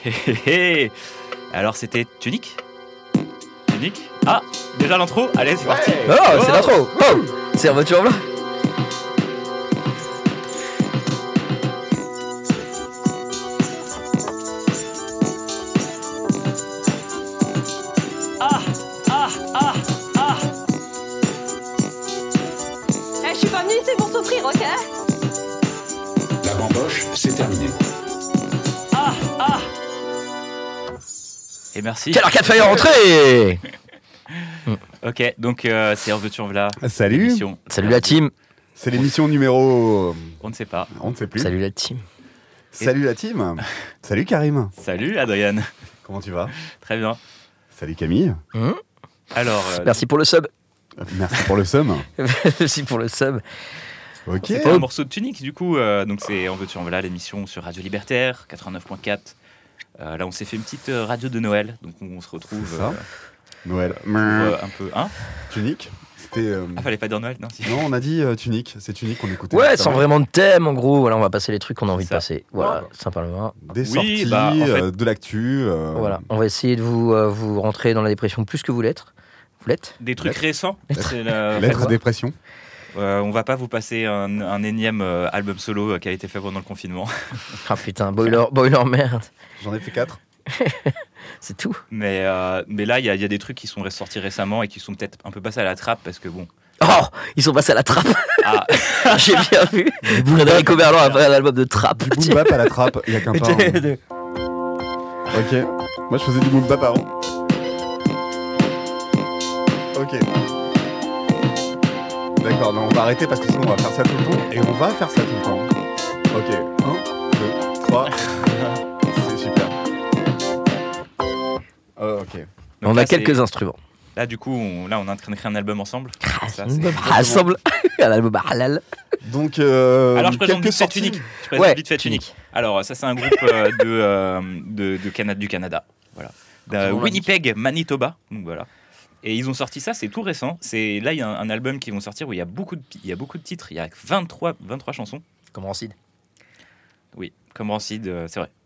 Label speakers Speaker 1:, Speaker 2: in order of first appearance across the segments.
Speaker 1: Alors c'était Tunique. Ah, déjà l'intro. Allez, c'est parti.
Speaker 2: Oh, c'est l'intro. Oh, c'est en voiture là.
Speaker 3: Je suis pas venue ici pour souffrir, ok?
Speaker 4: La bamboche, c'est terminé.
Speaker 1: Et merci.
Speaker 2: Quel arcade fire entrée.
Speaker 1: Ok, donc c'est En veux-tu en voilà.
Speaker 5: Salut.
Speaker 1: Émission.
Speaker 2: Salut la team.
Speaker 5: C'est l'émission numéro...
Speaker 1: On ne sait pas.
Speaker 5: On ne sait plus.
Speaker 2: Salut la team.
Speaker 5: Salut la team. Salut Karim.
Speaker 1: Salut Adrien.
Speaker 5: Comment tu vas?
Speaker 1: Très bien.
Speaker 5: Salut Camille.
Speaker 1: Alors,
Speaker 2: Merci pour le sub.
Speaker 5: Merci pour le sum.
Speaker 2: Merci pour le sub.
Speaker 5: Ok.
Speaker 1: c'était un morceau de Tunique du coup. Donc c'est En veux-tu en voilà, l'émission sur Radio Libertaire 89.4. Là on s'est fait une petite radio de Noël. Donc on se retrouve
Speaker 5: C'est ça. Noël.
Speaker 1: pour, un peu... Hein
Speaker 5: Tunique. C'était...
Speaker 1: Ah, fallait pas dire Noël, non si.
Speaker 5: Non, on a dit tunique. C'est tunique qu'on écoutait.
Speaker 2: Ouais,
Speaker 5: juste
Speaker 2: sans
Speaker 5: avant.
Speaker 2: vraiment de thème en gros. Voilà, on va passer les trucs qu'on a envie de
Speaker 1: Ça.
Speaker 2: passer. Voilà, simplement.
Speaker 5: Des
Speaker 1: Oui,
Speaker 5: sorties,
Speaker 1: bah, en fait-
Speaker 5: de l'actu.
Speaker 2: Voilà, on va essayer de vous rentrer dans la dépression plus que vous l'êtes. Vous l'êtes?
Speaker 1: Des trucs
Speaker 5: Lettre.
Speaker 1: récents. C'est la-
Speaker 5: Lettre à
Speaker 2: quoi
Speaker 5: dépression.
Speaker 1: on va pas vous passer un énième album solo qui a été fait pendant le confinement.
Speaker 2: Ah putain, boiler merde.
Speaker 5: J'en ai fait 4.
Speaker 2: C'est tout.
Speaker 1: Mais là, il y a des trucs qui sont ressortis récemment et qui sont peut-être un peu passés à la trappe parce que bon.
Speaker 2: Oh, ils sont passés à la trappe.
Speaker 1: Ah,
Speaker 2: J'ai bien vu. Frédéric Oberlin a fait un album de trappe.
Speaker 5: Du boom bap à la trappe, il y a qu'un temps.
Speaker 2: Tiens.
Speaker 5: Ok. Moi, je faisais du boom bap avant. Ok. D'accord, non, on va arrêter parce que sinon on va faire ça tout le temps. Et on va faire ça tout le temps. Ok. 1, 2, 3. C'est super. Ok.
Speaker 1: donc
Speaker 2: On
Speaker 1: là,
Speaker 2: a quelques instruments.
Speaker 1: Là, du coup, on est en train de créer un album ensemble. Ça,
Speaker 2: Un
Speaker 1: c'est-
Speaker 2: album ensemble. Un album halal.
Speaker 5: Donc,
Speaker 1: Alors, je présente
Speaker 5: quelques
Speaker 1: vite fait
Speaker 5: sorties.
Speaker 1: Tunique. Je présente
Speaker 2: Ouais,
Speaker 1: vite fait
Speaker 2: Tunique.
Speaker 1: Tunique. Alors, ça, c'est un groupe du Canada. Voilà. De
Speaker 2: Comment on
Speaker 1: Winnipeg, Manitoba. Donc, voilà. Et ils ont sorti ça, c'est tout récent. Là, il y a un album qu'ils vont sortir où il y a beaucoup de titres. Il y a 23 chansons.
Speaker 2: Comment Sid?
Speaker 1: Oui, comme Rancid, c'est vrai.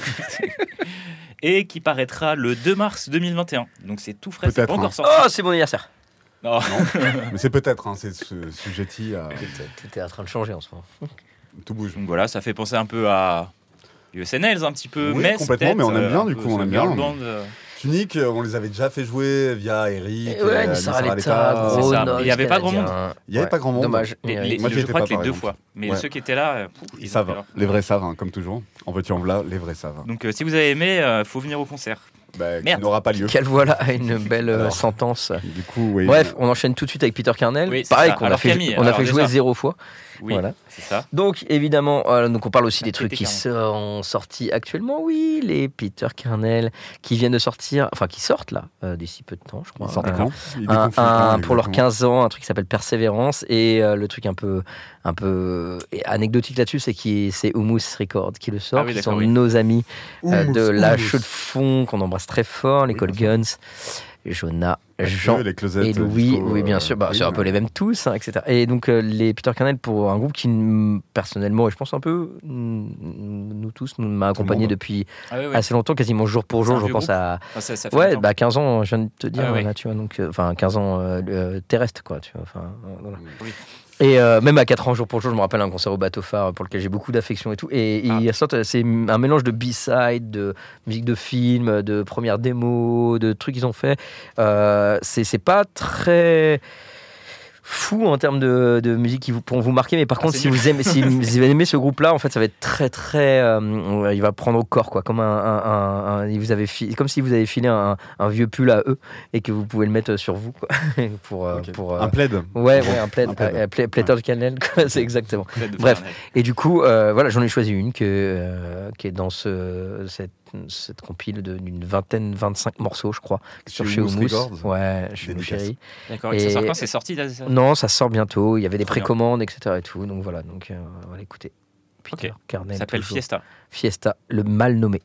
Speaker 1: Et qui paraîtra le 2 mars 2021. Donc c'est tout frais, c'est
Speaker 5: Peut-être,
Speaker 1: pas
Speaker 5: hein.
Speaker 1: encore sorti.
Speaker 2: Oh, c'est mon anniversaire.
Speaker 1: Non.
Speaker 5: Mais c'est peut-être, hein, c'est sujetti à...
Speaker 2: Tout est en train de changer en ce moment.
Speaker 5: Tout bouge.
Speaker 1: Donc voilà, ça fait penser un peu à USNL un petit peu,
Speaker 5: Oui,
Speaker 1: mais
Speaker 5: complètement,
Speaker 1: c'est
Speaker 5: mais on aime
Speaker 1: peut-être,
Speaker 5: bien,
Speaker 1: un
Speaker 5: du
Speaker 1: peu
Speaker 5: coup, on
Speaker 1: ce
Speaker 5: aime bien.
Speaker 1: girl band,
Speaker 5: Tunique, on les avait déjà fait jouer via Eric.
Speaker 2: Ouais, Nissara Letta, gros
Speaker 1: c'est ça.
Speaker 2: noise
Speaker 1: Il y avait pas grand
Speaker 2: canadien.
Speaker 5: Il y avait
Speaker 2: Ouais,
Speaker 5: pas grand monde.
Speaker 2: Dommage.
Speaker 5: Moi, j'y
Speaker 1: je
Speaker 5: étais
Speaker 1: crois
Speaker 5: pas,
Speaker 1: que les
Speaker 5: par
Speaker 1: deux
Speaker 5: exemple.
Speaker 1: fois. Mais
Speaker 5: Ouais.
Speaker 1: ceux qui étaient là,
Speaker 5: Ils
Speaker 1: étaient
Speaker 5: savent,
Speaker 1: là.
Speaker 5: les vrais savent, hein, comme toujours. En veux-tu en voilà, les vrais savent.
Speaker 1: Donc si vous avez aimé, faut venir au concert.
Speaker 5: Bah, qui
Speaker 1: Merde.
Speaker 5: n'aura pas lieu.
Speaker 2: Quelle voilà une belle
Speaker 5: Alors.
Speaker 2: sentence.
Speaker 5: Du coup, oui.
Speaker 2: Bref, on enchaîne tout de suite avec Peter Kernel.
Speaker 1: Oui, c'est
Speaker 2: Pareil,
Speaker 1: ça.
Speaker 2: qu'on a
Speaker 1: Alors,
Speaker 2: fait,
Speaker 1: Camille,
Speaker 2: on a
Speaker 1: alors
Speaker 2: fait jouer
Speaker 1: déjà.
Speaker 2: 0 fois.
Speaker 1: Oui,
Speaker 2: Voilà.
Speaker 1: c'est ça.
Speaker 2: Donc évidemment, donc on parle aussi des trucs
Speaker 1: Pété
Speaker 2: qui sont sortis actuellement. Oui, les Peter Kernel qui viennent de sortir, enfin qui sortent là d'ici peu de temps, je crois.
Speaker 5: Ils sortent
Speaker 2: Un-
Speaker 5: quand Ils
Speaker 2: un-
Speaker 5: déconfinent quand,
Speaker 2: pour leurs
Speaker 5: exactement
Speaker 2: 15 ans, un truc qui s'appelle Persévérance, et le truc un peu anecdotique là-dessus, c'est c'est Hummus Records qui le sort,
Speaker 1: Ah oui,
Speaker 2: qui
Speaker 1: d'accord,
Speaker 2: sont
Speaker 1: oui.
Speaker 2: nos amis
Speaker 5: Hummus,
Speaker 2: de la
Speaker 5: hummus.
Speaker 2: chaude fond qu'on embrasse très fort, l'école Guns, Jonah, Jean
Speaker 5: Les closettes,
Speaker 2: et Louis,
Speaker 5: disco,
Speaker 2: oui bien sûr, bah, c'est un peu les mêmes tous, hein, etc. Et donc les Peter Kernel, pour un groupe qui personnellement, et je pense un peu nous tous, nous m'a accompagné
Speaker 5: monde.
Speaker 2: depuis
Speaker 1: Ah oui, oui.
Speaker 2: assez longtemps, quasiment jour pour
Speaker 1: C'est
Speaker 2: jour.
Speaker 1: un
Speaker 2: Je
Speaker 1: vieux
Speaker 2: pense
Speaker 1: groupe.
Speaker 2: à
Speaker 1: Enfin, ça fait
Speaker 2: ouais,
Speaker 1: longtemps.
Speaker 2: bah 15 ans, je viens de te dire,
Speaker 1: Ah ouais.
Speaker 2: là, tu vois, donc enfin 15 ans terrestre quoi, tu vois, enfin voilà.
Speaker 1: Oui.
Speaker 2: Et même à 4 ans jour pour jour, je me rappelle un concert au Bateau Phare pour lequel j'ai beaucoup d'affection et tout. Et il sortent, c'est un mélange de B-side, de musique de film, de premières démos, de trucs qu'ils ont fait. C'est pas très fou en termes de musique qui pourront vous marquer, mais par contre
Speaker 1: c'est
Speaker 2: si vous aimez ce groupe là, en fait ça va être très il va prendre au corps quoi, comme comme si vous avez filé un vieux pull à eux et que vous pouvez le mettre sur vous quoi,
Speaker 5: Ok.
Speaker 2: pour
Speaker 5: Un plaid.
Speaker 2: ouais un plaid,
Speaker 5: Un plaid.
Speaker 2: Peter Kernel quoi, c'est exactement.
Speaker 1: Peut-être de
Speaker 2: Bref.
Speaker 1: Fahrenheit.
Speaker 2: Et du coup, voilà, j'en ai choisi une qui est dans cette compile d'une 25 morceaux, je croix, sur chez
Speaker 5: Hummus
Speaker 2: Hummus.
Speaker 5: Records.
Speaker 2: Ouais, chez
Speaker 5: Dédicace.
Speaker 2: Chéri.
Speaker 1: D'accord.
Speaker 2: Et-
Speaker 1: Et ça sort quand? C'est sorti là ça
Speaker 2: Non, ça sort bientôt. Il y avait des
Speaker 1: Trop bien.
Speaker 2: précommandes, etc. et tout. Donc voilà, donc on va l'écouter. Peter
Speaker 1: Ok.
Speaker 2: Kernel.
Speaker 1: Ça s'appelle
Speaker 2: toujours.
Speaker 1: Fiesta.
Speaker 2: Fiesta, le mal nommé.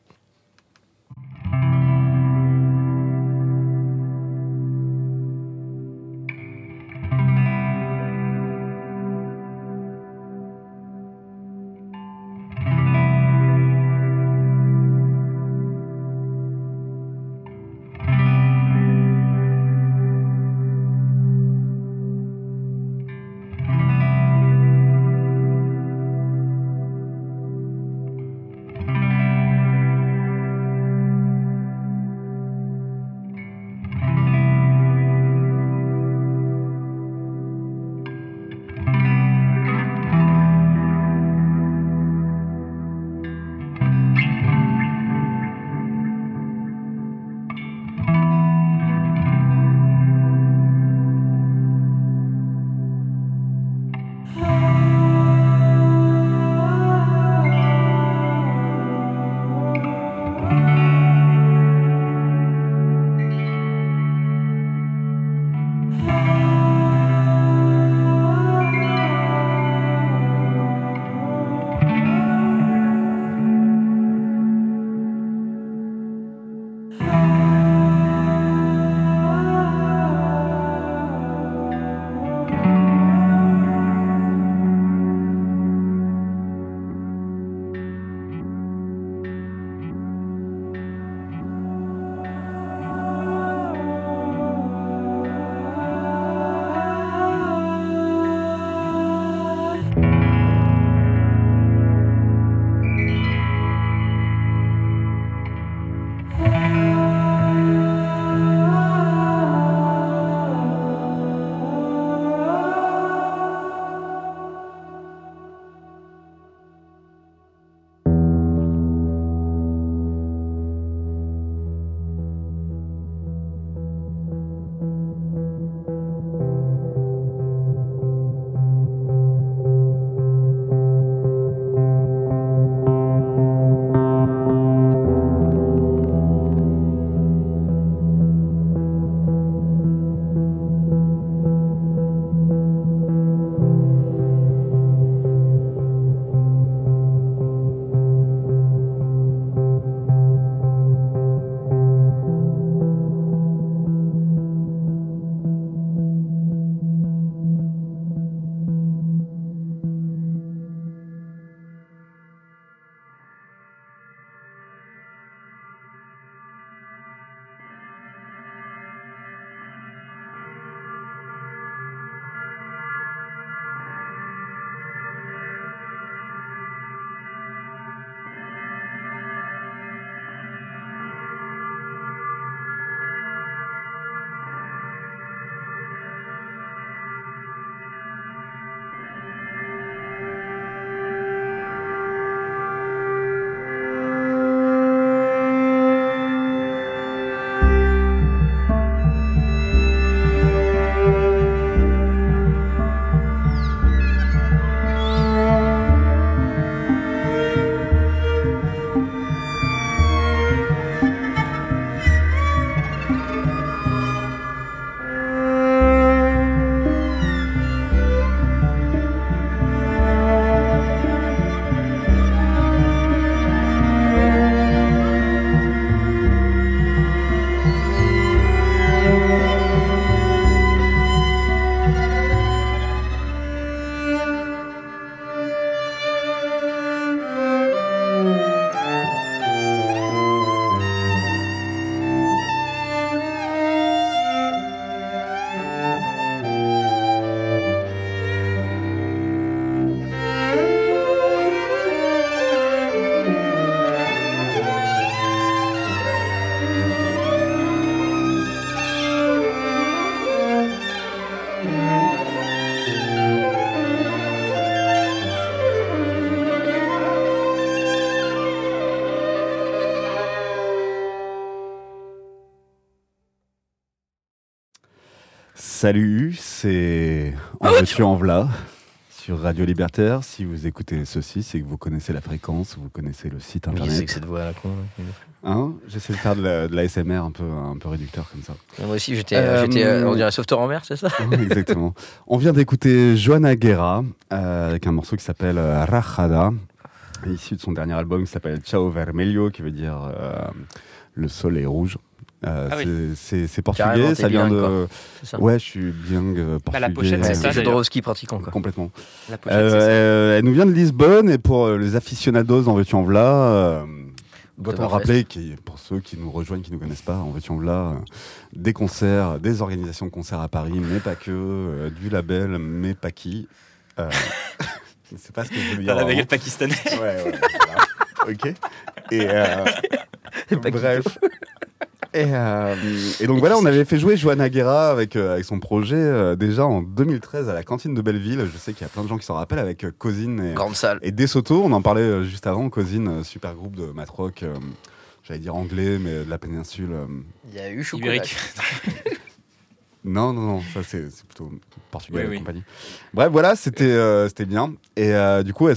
Speaker 5: Salut, c'est En veux-tu en v'là sur Radio Libertaire. Si vous écoutez ceci, c'est que vous connaissez la fréquence, vous connaissez le site
Speaker 2: Qu'est-ce que
Speaker 5: internet.
Speaker 2: c'est que cette voix là con
Speaker 5: Hein, j'essaie de faire de la SMR un peu réducteur comme ça.
Speaker 2: Moi aussi, j'étais on dirait sauveteur en mer, c'est ça?
Speaker 5: Oui, exactement. On vient d'écouter Johanna Guerra avec un morceau qui s'appelle Rajada, issu de son dernier album qui s'appelle Ciao Vermelho, qui veut dire le sol est rouge. C'est portugais,
Speaker 2: Carrément, t'es
Speaker 5: ça vient
Speaker 2: bilingue,
Speaker 5: de.
Speaker 2: C'est ça.
Speaker 5: Ouais, je suis bilingue portugais.
Speaker 1: la pochette,
Speaker 2: Ouais,
Speaker 1: c'est ça,
Speaker 2: c'est Jodorowsky pratiquant quoi.
Speaker 5: Complètement.
Speaker 1: La pochette, c'est ça.
Speaker 5: Elle nous vient de Lisbonne et pour les aficionados en veux-tu en v'là, doit-on
Speaker 2: Oktoberfest.
Speaker 5: rappeler, pour ceux qui nous rejoignent, qui ne nous connaissent pas, en veux-tu en v'là, des concerts, des organisations de concerts à Paris, mais pas que, du label, mais pas qui. C'est pas ce que je veux dire.
Speaker 1: Dans la
Speaker 5: vraiment.
Speaker 1: baguette pakistanaise.
Speaker 5: Ouais, voilà. Ok. Et bref. Et donc voilà, on avait fait jouer Johanna Guerra avec son projet déjà en 2013 à la cantine de Belleville. Je sais qu'il y a plein de gens qui s'en rappellent avec Cosine
Speaker 2: Grande salle.
Speaker 5: et De Soto. On en parlait juste avant. Cosine, super groupe de mat rock, j'allais dire anglais, mais de la péninsule.
Speaker 2: Il y a eu chocolat.
Speaker 1: Ibérique.
Speaker 5: Non, ça c'est plutôt portugais
Speaker 1: Oui,
Speaker 5: et
Speaker 1: oui.
Speaker 5: compagnie. Bref, voilà, c'était bien. Et du coup, elle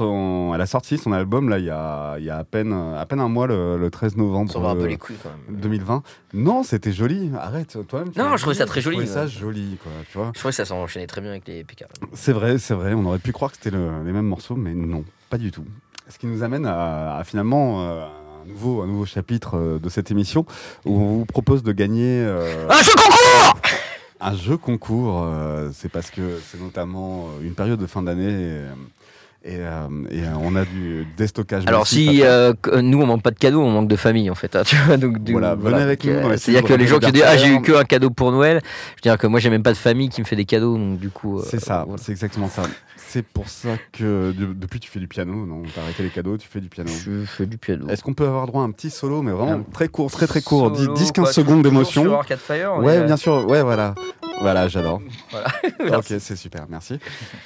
Speaker 5: a sorti son album là il y a à peine un mois, le 13
Speaker 2: On
Speaker 5: novembre
Speaker 2: s'en va un peu les couilles quand même.
Speaker 5: 2020. Non, c'était joli. Arrête, toi-même. tu
Speaker 2: Non,
Speaker 5: l'as
Speaker 2: je trouvais
Speaker 5: dit.
Speaker 2: ça très joli,
Speaker 5: Je trouvais ça
Speaker 2: ouais.
Speaker 5: joli, quoi. Tu vois.
Speaker 2: Je trouvais que ça s'enchaînait très bien avec les PK.
Speaker 5: C'est vrai. On aurait pu croire que c'était les mêmes morceaux, mais non, pas du tout. Ce qui nous amène à finalement un nouveau chapitre de cette émission où on vous propose de gagner.
Speaker 2: Un jeu concours.
Speaker 5: Un jeu concours, c'est parce que c'est notamment une période de fin d'année et on a du déstockage.
Speaker 2: Alors
Speaker 5: massif
Speaker 2: si
Speaker 5: à faire.
Speaker 2: nous on manque pas de cadeaux, on manque de famille en fait. Hein, tu vois, donc,
Speaker 5: Voilà, venez avec nous dans les
Speaker 2: C'est-à-dire
Speaker 5: studios
Speaker 2: que les gens qui disent
Speaker 5: Libertaire.
Speaker 2: j'ai eu que un cadeau pour Noël. Je veux dire que moi j'ai même pas de famille qui me fait des cadeaux, donc du coup.
Speaker 5: C'est ça,
Speaker 2: voilà.
Speaker 5: c'est exactement ça. C'est pour ça que depuis tu fais du piano, non? T'as arrêté les cadeaux, tu fais du piano.
Speaker 2: Je fais du piano.
Speaker 5: Est-ce qu'on peut avoir droit à un petit solo, mais vraiment
Speaker 2: Un
Speaker 5: très court, très court,
Speaker 2: Solo,
Speaker 5: 10-15
Speaker 2: quoi,
Speaker 5: secondes
Speaker 2: toujours
Speaker 5: d'émotion.
Speaker 2: Sur Arcade Fire. on
Speaker 5: Ouais,
Speaker 2: est-
Speaker 5: bien sûr, ouais, voilà. Voilà, j'adore.
Speaker 2: Voilà.
Speaker 5: Ok, c'est super, merci.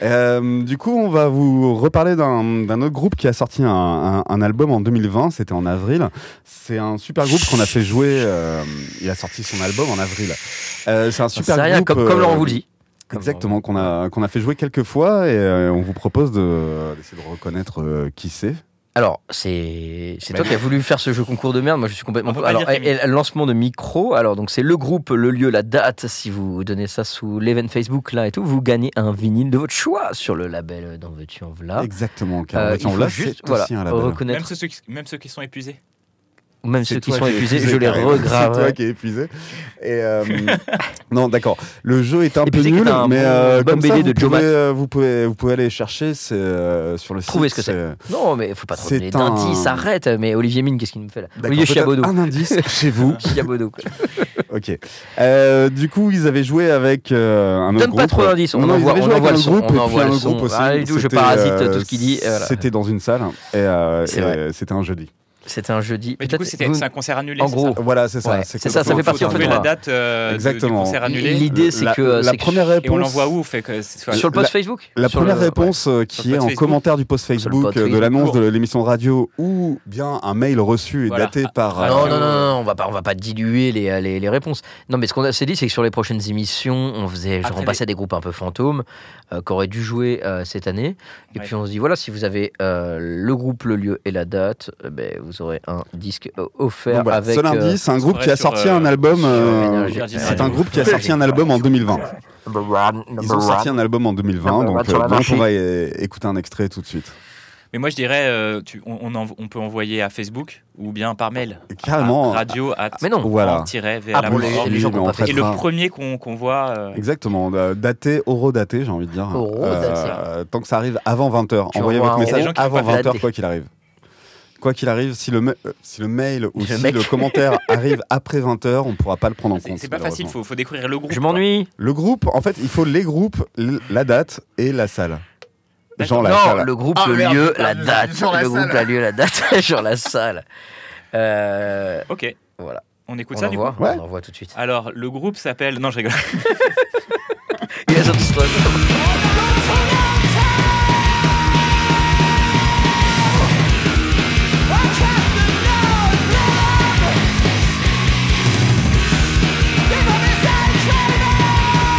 Speaker 5: Du coup, on va vous reparler d'un autre groupe qui a sorti un album en 2020, c'était en avril. C'est un super groupe qu'on a fait jouer, il a sorti son album en avril. C'est un super
Speaker 2: C'est rien,
Speaker 5: groupe.
Speaker 2: comme Laurent vous le dit.
Speaker 5: Exactement, qu'on a fait jouer quelques fois et on vous propose d'essayer de reconnaître qui c'est.
Speaker 2: Alors, c'est toi qui as voulu faire ce jeu concours de merde. Moi, je suis complètement.
Speaker 1: On peut pas
Speaker 2: Alors,
Speaker 1: dire qu'il
Speaker 2: et lancement de micro. Alors, donc, c'est le groupe, le lieu, la date. Si vous donnez ça sous l'event Facebook là et tout, vous gagnez un vinyle de votre choix sur le label D'en veux-tu en v'là.
Speaker 5: Exactement, car
Speaker 2: Il faut
Speaker 5: là,
Speaker 2: juste
Speaker 5: c'est aussi un label.
Speaker 2: reconnaître.
Speaker 1: Même ceux qui sont épuisés.
Speaker 2: Même
Speaker 5: C'est
Speaker 2: ceux qui
Speaker 5: toi
Speaker 2: sont
Speaker 5: es
Speaker 2: épuisés,
Speaker 5: épuisé,
Speaker 2: je les
Speaker 5: carrément. C'est toi
Speaker 2: regrave.
Speaker 5: qui es épuisé. Et non, d'accord. Le jeu est un peu
Speaker 2: Épuisé, qui
Speaker 5: nul,
Speaker 2: est un
Speaker 5: mais
Speaker 2: bon
Speaker 5: comme ça,
Speaker 2: BD de Joe
Speaker 5: vous pouvez aller chercher sur le site.
Speaker 2: Trouver ce que c'est. Non, mais faut pas trop
Speaker 5: C'est
Speaker 2: donner d'indices, arrête. Mais Olivier Mine, qu'est-ce qu'il nous fait là?
Speaker 5: D'accord,
Speaker 2: Olivier
Speaker 5: peut-être
Speaker 2: Chiabodo.
Speaker 5: un indice chez vous.
Speaker 2: Chiabodo, quoi.
Speaker 5: Ok. Du coup, ils avaient joué avec un autre
Speaker 2: Donne
Speaker 5: groupe.
Speaker 2: pas trop d'indices, on
Speaker 5: Non, ils
Speaker 2: envoie-
Speaker 5: avaient
Speaker 2: on
Speaker 5: joué avec
Speaker 2: envoie
Speaker 5: un
Speaker 2: le son,
Speaker 5: groupe
Speaker 2: on
Speaker 5: et puis
Speaker 2: envoie
Speaker 5: un
Speaker 2: le
Speaker 5: autre
Speaker 2: son.
Speaker 5: groupe aussi.
Speaker 2: Ah, et tout, je
Speaker 5: C'était,
Speaker 2: parasite tout ce qu'il dit, et voilà.
Speaker 5: C'était dans une salle
Speaker 2: C'est
Speaker 5: et
Speaker 2: vrai.
Speaker 5: c'était un jeudi.
Speaker 2: C'était un jeudi.
Speaker 1: Mais du coup,
Speaker 2: Peut-être vous-
Speaker 1: c'est un concert annulé.
Speaker 2: en
Speaker 1: c'est
Speaker 2: gros.
Speaker 1: ça
Speaker 5: Voilà, c'est ça.
Speaker 2: Ouais, c'est ça, ça
Speaker 5: complètement
Speaker 2: fait partie, en
Speaker 1: Faut
Speaker 2: fait,
Speaker 1: trouver
Speaker 2: de
Speaker 1: la
Speaker 2: la-
Speaker 1: date du
Speaker 5: Exactement.
Speaker 1: concert annulé.
Speaker 2: L'idée, c'est que
Speaker 5: la
Speaker 2: c'est que-
Speaker 5: première
Speaker 1: Et on
Speaker 5: réponse.
Speaker 1: l'envoie où fait que c'est
Speaker 2: sur le post Facebook.
Speaker 5: La
Speaker 2: Sur
Speaker 5: première
Speaker 2: le-
Speaker 5: réponse qui
Speaker 1: le
Speaker 5: est
Speaker 1: post
Speaker 5: en
Speaker 1: Facebook.
Speaker 5: commentaire du post
Speaker 2: Sur le
Speaker 5: Facebook
Speaker 2: post
Speaker 5: de
Speaker 2: Facebook.
Speaker 5: l'annonce de l'émission radio ou bien un mail reçu et
Speaker 1: Voilà.
Speaker 5: daté par.
Speaker 1: Ah,
Speaker 2: Non,
Speaker 1: radio.
Speaker 2: non, on va pas diluer les réponses. Non, mais ce qu'on s'est dit, c'est que sur les prochaines émissions, on passait des groupes un peu fantômes qui auraient dû jouer cette année. Et
Speaker 1: Ouais.
Speaker 2: puis on se dit, voilà, si vous avez le groupe, le lieu et la date, vous aurez un disque offert
Speaker 5: Donc voilà,
Speaker 2: avec.
Speaker 5: seul indice, c'est un groupe
Speaker 1: serait
Speaker 5: qui a
Speaker 1: sur,
Speaker 5: sorti un album.
Speaker 2: Énergie.
Speaker 5: C'est un groupe qui a sorti un album en 2020. Ils ont sorti un album en 2020, donc
Speaker 2: sur la
Speaker 5: dont
Speaker 2: marche.
Speaker 5: on va écouter un extrait tout de suite.
Speaker 1: Mais moi, je dirais, on peut envoyer à Facebook ou bien par mail.
Speaker 5: Carrément.
Speaker 1: Radio at
Speaker 2: Mais non.
Speaker 5: Voilà.
Speaker 2: Ah, pour les gens qui ont pas
Speaker 5: on
Speaker 2: fait
Speaker 1: Et le
Speaker 5: fera-
Speaker 1: premier qu'on voit.
Speaker 5: Exactement, daté, horodaté, j'ai envie de dire.
Speaker 2: Horodaté.
Speaker 5: Tant que ça arrive avant 20h.
Speaker 2: Tu
Speaker 5: Envoyez
Speaker 2: envoies
Speaker 5: votre
Speaker 2: un
Speaker 5: message
Speaker 1: les gens qui
Speaker 5: avant
Speaker 1: sont pas
Speaker 5: 20h,
Speaker 2: datés.
Speaker 5: quoi qu'il arrive. Quoi qu'il arrive, si le mail ou
Speaker 2: Le
Speaker 5: si
Speaker 2: mec.
Speaker 5: le commentaire arrive après 20h, on ne pourra pas le prendre en compte.
Speaker 1: C'est pas facile,
Speaker 5: malheureusement.
Speaker 1: faut découvrir le groupe.
Speaker 2: Je m'ennuie.
Speaker 5: Le groupe, en fait, il faut les groupes, la date et la salle. Genre la
Speaker 2: Non,
Speaker 5: salle.
Speaker 2: le groupe,
Speaker 5: Ah,
Speaker 2: le
Speaker 5: merde,
Speaker 2: lieu,
Speaker 5: putain,
Speaker 2: la date.
Speaker 5: sur la
Speaker 2: Le groupe,
Speaker 5: salle.
Speaker 2: la lieu, la date, sur la salle.
Speaker 1: Ok,
Speaker 2: Voilà.
Speaker 1: on écoute
Speaker 2: On
Speaker 1: ça du coup.
Speaker 2: envoie,
Speaker 5: Ouais.
Speaker 2: on envoie tout de suite.
Speaker 1: Alors, le groupe s'appelle. Non, je rigole.
Speaker 2: Yes, on se trouve.
Speaker 6: Give me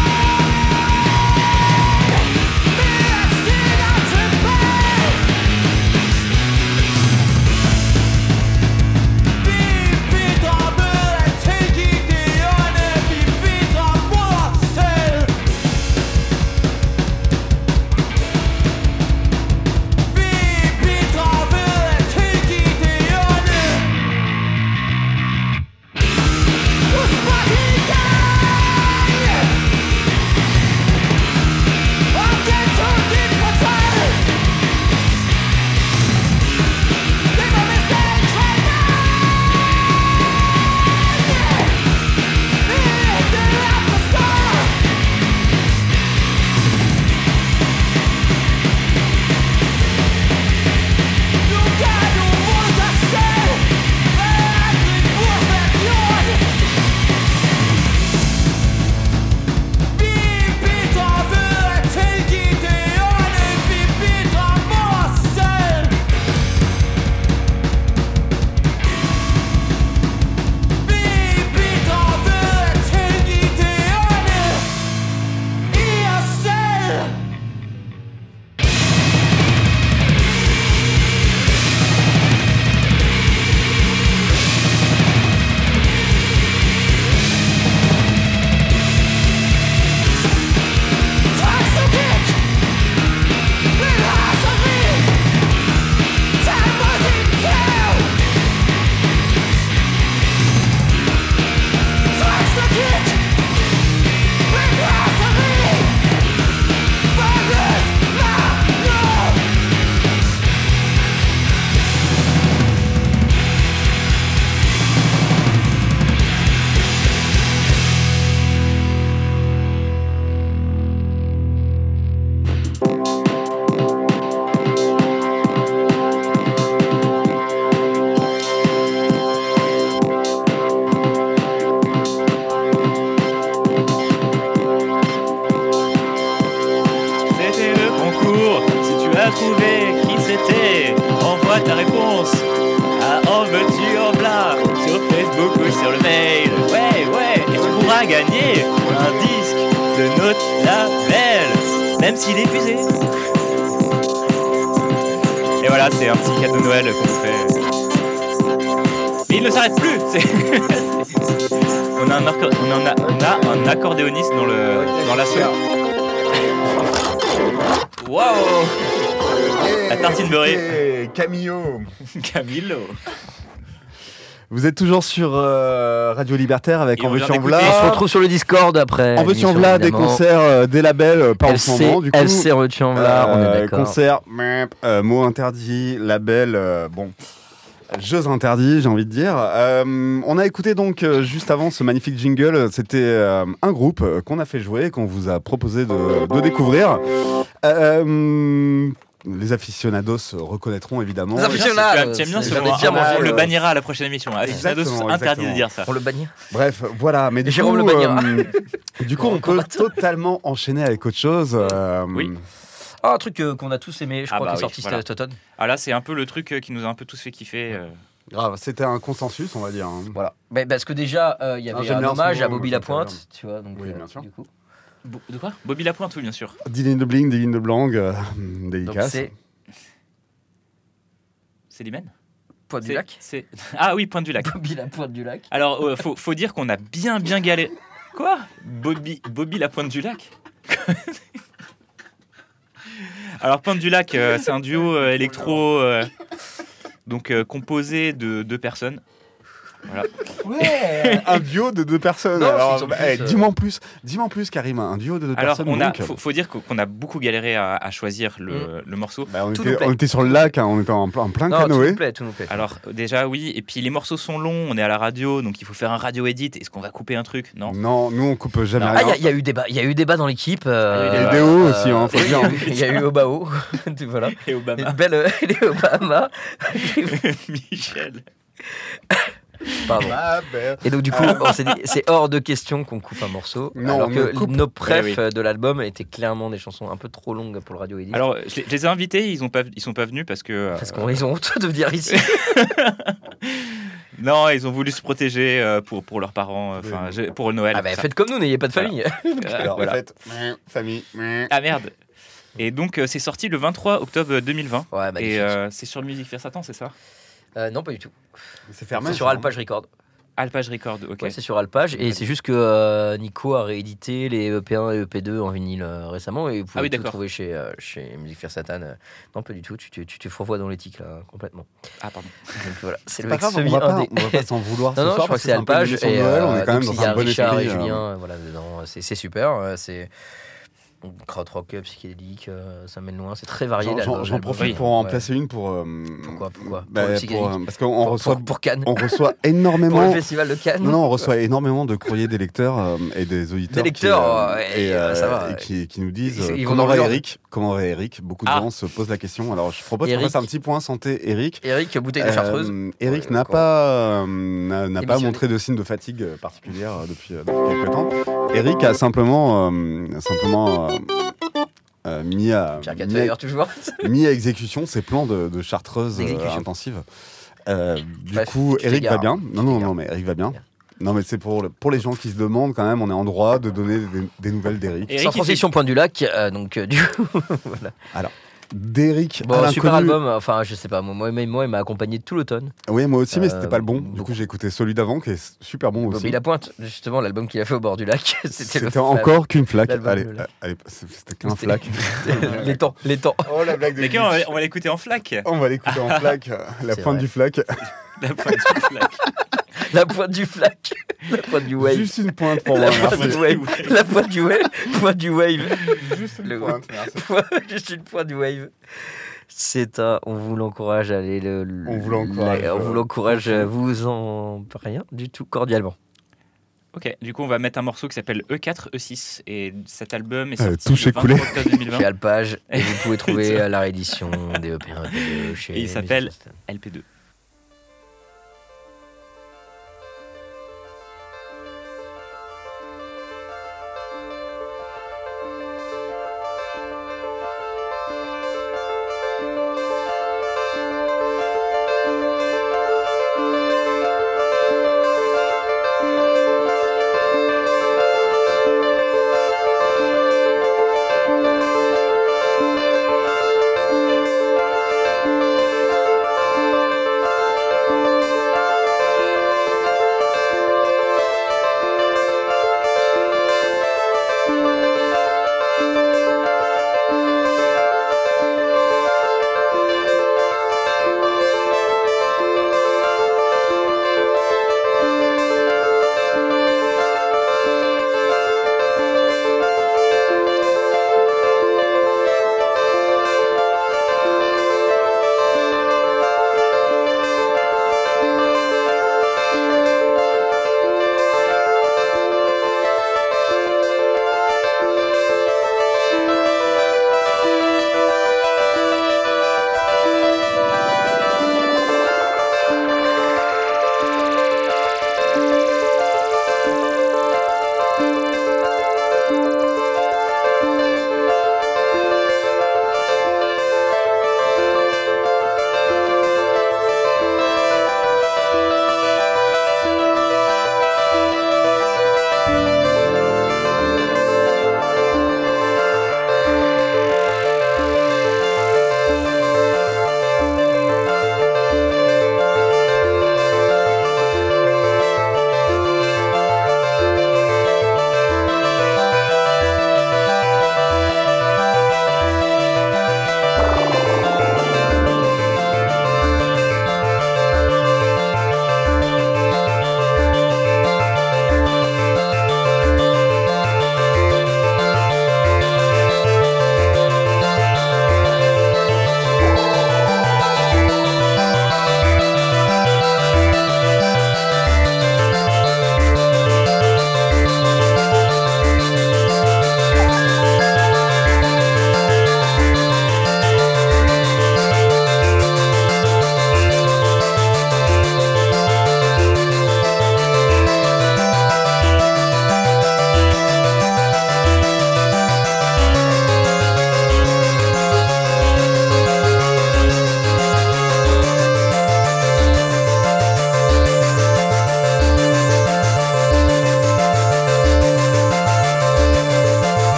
Speaker 1: pas trouvé qui c'était, envoie ta réponse à En veux-tu en blas sur Facebook ou sur le mail. Ouais, et tu pourras gagner un disque de notre label, même s'il est usé. Et voilà, c'est un petit cadeau de Noël qu'on vous fait. Mais il ne s'arrête plus. On a un accordéoniste dans la salle. Waouh! La tartine beurrée.
Speaker 5: Camillo.
Speaker 1: Camillo.
Speaker 5: Vous êtes toujours sur Radio Libertaire avec
Speaker 1: Et
Speaker 5: En
Speaker 1: on
Speaker 5: veux-tu
Speaker 1: vient
Speaker 5: en v'là.
Speaker 1: d'écouter-
Speaker 2: On se retrouve sur le Discord après.
Speaker 5: En veux-tu en
Speaker 2: l'émission,
Speaker 5: v'là, des
Speaker 2: évidemment.
Speaker 5: concerts, des labels, pas en ce
Speaker 2: LC,
Speaker 5: moment du coup.
Speaker 2: LC en veux-tu en v'là, on est d'accord.
Speaker 5: Concert, mots interdits, label, bon. Jeux interdits, j'ai envie de dire. On a écouté donc juste avant ce magnifique jingle. C'était un groupe qu'on a fait jouer, qu'on vous a proposé de découvrir. Les aficionados reconnaîtront évidemment.
Speaker 2: Les aficionados.
Speaker 1: Tu aimes bien ce
Speaker 2: J'avais
Speaker 1: mot,
Speaker 2: déjà mangé.
Speaker 1: on le bannira à la prochaine émission. Aficionados,
Speaker 5: Exactement,
Speaker 1: interdit de
Speaker 5: exactement.
Speaker 1: dire ça.
Speaker 2: On le bannir.
Speaker 5: Bref, voilà. Mais du
Speaker 2: Jérôme
Speaker 5: coup,
Speaker 2: le bannira.
Speaker 5: du coup, on peut totalement enchaîner avec autre chose.
Speaker 1: Oui.
Speaker 2: Ah, un truc qu'on a tous aimé, je
Speaker 1: Ah
Speaker 2: crois,
Speaker 1: bah
Speaker 2: qui est
Speaker 1: oui,
Speaker 2: sorti
Speaker 1: voilà.
Speaker 2: cet automne.
Speaker 1: Ah là, c'est un peu le truc qui nous a un peu tous fait kiffer.
Speaker 5: Grave, c'était un consensus, on va dire. hein.
Speaker 2: Voilà. Mais parce que déjà, il y
Speaker 5: Ah,
Speaker 2: avait
Speaker 5: j'aime
Speaker 2: un
Speaker 5: bien ce
Speaker 2: hommage
Speaker 5: mot,
Speaker 2: à Bobby
Speaker 5: ça me fait
Speaker 2: Lapointe,
Speaker 5: bien.
Speaker 2: tu vois. Donc,
Speaker 5: Oui, bien sûr.
Speaker 2: Du coup.
Speaker 1: De quoi? Bobby Lapointe, oui, bien sûr.
Speaker 5: Dylan de Bling, Dylan de Blanc,
Speaker 2: Donc
Speaker 5: dédicace.
Speaker 2: c'est
Speaker 1: C'est Limen?
Speaker 2: Pointe du Lac.
Speaker 1: Ah oui, Pointe du Lac.
Speaker 2: Bobby Lapointe du Lac.
Speaker 1: Alors, faut dire qu'on a bien galéré. Quoi? Bobby la Pointe du Lac? Alors, Pointe du Lac, c'est un duo électro donc composé de 2 personnes. Voilà.
Speaker 5: Ouais, un duo de 2 personnes.
Speaker 2: Non,
Speaker 5: Alors,
Speaker 2: ils sont
Speaker 5: eh,
Speaker 2: plus,
Speaker 5: dis-moi en plus, Karim, un duo de 2
Speaker 1: Alors,
Speaker 5: personnes. donc,
Speaker 1: faut dire qu'on a beaucoup galéré à choisir le morceau.
Speaker 5: bah,
Speaker 2: tout nous plaît.
Speaker 5: on était sur le lac, hein, on était en plein
Speaker 2: Non, tout
Speaker 5: canoë.
Speaker 2: nous plaît, tout nous plaît.
Speaker 1: Alors, déjà, oui. Et puis, les morceaux sont longs. On est à la radio, donc il faut faire un radio edit. Est-ce qu'on va couper un truc? Non.
Speaker 5: Non, nous on coupe jamais
Speaker 1: Non.
Speaker 2: Ah,
Speaker 5: rien.
Speaker 2: il y a eu débat. Il y a eu débat dans l'équipe.
Speaker 5: Il y a eu des hauts aussi, hein, faut dire.
Speaker 2: Il y a eu Obao. Voilà.
Speaker 1: Et Obama.
Speaker 2: Une belle. Les Obama.
Speaker 1: Michel.
Speaker 2: Pardon.
Speaker 5: Ah, ben.
Speaker 2: Et donc du coup, on s'est dit, c'est hors de question qu'on coupe un morceau.
Speaker 5: Non,
Speaker 2: alors
Speaker 5: on
Speaker 2: que
Speaker 5: ne coupe.
Speaker 2: nos prefs
Speaker 1: Eh oui.
Speaker 2: de l'album étaient clairement des chansons un peu trop longues pour le radio edit.
Speaker 1: Alors, je les ai invités. Ils sont pas venus parce que.
Speaker 2: Parce qu'ils ont honte de venir ici.
Speaker 1: Non, ils ont voulu se protéger pour leurs parents, pour Noël.
Speaker 2: Ah bah
Speaker 1: Ça.
Speaker 2: faites comme nous, n'ayez pas de famille.
Speaker 5: Alors,
Speaker 1: Voilà.
Speaker 5: en fait, famille.
Speaker 1: Ah merde. Et donc c'est sorti le 23 octobre 2020.
Speaker 2: Ouais, magnifique.
Speaker 1: Et c'est sur Musique Faire Satan, c'est ça?
Speaker 2: Non, pas du tout.
Speaker 5: C'est fermé.
Speaker 2: C'est sur
Speaker 5: ça,
Speaker 2: Alpage Record.
Speaker 1: Alpage Record, ok.
Speaker 2: Ouais, c'est sur Alpage. Et c'est juste que Nico a réédité les EP1 et EP2 en vinyle récemment. Et vous pouvez
Speaker 1: Ah oui,
Speaker 2: tout
Speaker 1: d'accord.
Speaker 2: trouver chez Musique Faire Satan. Non, pas du tout. Tu te fourvoies dans l'éthique, là, complètement.
Speaker 1: Ah pardon.
Speaker 2: Donc voilà, c'est
Speaker 5: C'est
Speaker 2: le
Speaker 5: pas
Speaker 2: mec
Speaker 5: grave,
Speaker 2: semi-indé.
Speaker 5: on va pas s'en vouloir
Speaker 2: Non,
Speaker 5: ce
Speaker 2: non, je
Speaker 5: soir.
Speaker 2: crois
Speaker 5: parce
Speaker 2: que c'est
Speaker 5: un peu une
Speaker 2: Alpage.
Speaker 5: émission
Speaker 2: Et
Speaker 5: de Noël, on est quand même
Speaker 2: donc,
Speaker 5: dans
Speaker 2: il y a
Speaker 5: un bon
Speaker 2: Richard
Speaker 5: esprit.
Speaker 2: et Julien voilà, dedans. C'est super. C'est krautrock, psychédélique, ça mène loin. C'est très varié.
Speaker 5: J'en profite
Speaker 1: Oui.
Speaker 5: pour en
Speaker 2: Ouais.
Speaker 5: placer une pour.
Speaker 2: Pourquoi
Speaker 5: bah,
Speaker 2: Pour le psychédélique.
Speaker 5: parce qu'on reçoit,
Speaker 2: Pour Cannes.
Speaker 5: on reçoit
Speaker 2: Pour le
Speaker 5: énormément.
Speaker 2: festival de Cannes.
Speaker 5: Non, on reçoit énormément de courriers des lecteurs et des auditeurs.
Speaker 2: Des lecteurs,
Speaker 5: qui,
Speaker 2: ça va.
Speaker 5: qui nous disent
Speaker 2: Ils vont
Speaker 5: comment
Speaker 2: dans
Speaker 5: va
Speaker 2: le
Speaker 5: Eric. Comment va Eric. Beaucoup de
Speaker 1: Ah.
Speaker 5: gens se posent la question. Alors, je propose qu'on
Speaker 2: Eric.
Speaker 5: fasse un petit point santé, Eric.
Speaker 2: Eric, bouteille de chartreuse.
Speaker 5: Eric
Speaker 2: Ouais,
Speaker 5: n'a
Speaker 2: d'accord.
Speaker 5: pas, n'a pas
Speaker 2: Émissionné.
Speaker 5: montré de signe de fatigue particulière depuis quelques temps. Eric a simplement mis à
Speaker 2: toujours.
Speaker 5: mis à exécution ses plans de chartreuse
Speaker 2: D'exécution.
Speaker 5: intensive. Du
Speaker 2: Bref,
Speaker 5: coup,
Speaker 2: tu
Speaker 5: Eric va
Speaker 2: t'égares.
Speaker 5: bien. Non, non,
Speaker 2: t'égares.
Speaker 5: non, mais Eric va bien.
Speaker 2: Bien.
Speaker 5: Non, mais c'est pour les gens qui se demandent quand même, on est en droit de donner des nouvelles d'Eric.
Speaker 1: Eric,
Speaker 2: Sans
Speaker 1: il fait-
Speaker 2: transition, point du lac. Donc, du coup,
Speaker 5: D'Eric
Speaker 2: bon,
Speaker 5: à
Speaker 2: super
Speaker 5: l'inconnu.
Speaker 2: album. Enfin, je sais pas. Moi, il m'a accompagné tout l'automne.
Speaker 5: Oui, moi aussi, mais c'était pas le bon. Du
Speaker 2: beaucoup.
Speaker 5: coup, j'ai écouté celui d'avant qui est super bon aussi.
Speaker 2: Bobby Lapointe, justement, l'album qu'il a fait au bord du lac.
Speaker 5: C'était encore qu'une flaque.
Speaker 2: l'album
Speaker 5: Allez,
Speaker 2: de là.
Speaker 5: allez, c'était qu'un flaque.
Speaker 2: les temps.
Speaker 5: Oh la blague de
Speaker 1: Les gars, on va l'écouter en flac.
Speaker 5: On va l'écouter en flaque, la
Speaker 2: C'est
Speaker 5: pointe
Speaker 2: vrai.
Speaker 5: du flaque.
Speaker 1: La pointe du flac.
Speaker 2: La pointe du flac. La pointe du wave.
Speaker 5: Juste une pointe pour moi.
Speaker 2: La pointe
Speaker 5: merci.
Speaker 2: du wave. La pointe du wave. Pointe du wave.
Speaker 5: Juste une
Speaker 2: Le-
Speaker 5: pointe, merci.
Speaker 2: Juste une pointe du wave. C'est un. On vous l'encourage à aller le.
Speaker 5: On vous l'encourage,
Speaker 2: on vous l'encourage. Vous en. Rien du tout, cordialement.
Speaker 1: Ok, du coup, on va mettre un morceau qui s'appelle E4, E6. Et cet album est
Speaker 5: Euh,
Speaker 1: sorti
Speaker 5: touché
Speaker 1: le 23
Speaker 5: coulé.
Speaker 1: octobre 2020.
Speaker 2: Chez Alpage. Et vous pouvez trouver la réédition des EP1 EP2 chez.
Speaker 1: Et il s'appelle
Speaker 2: Musique Fest.
Speaker 1: LP2.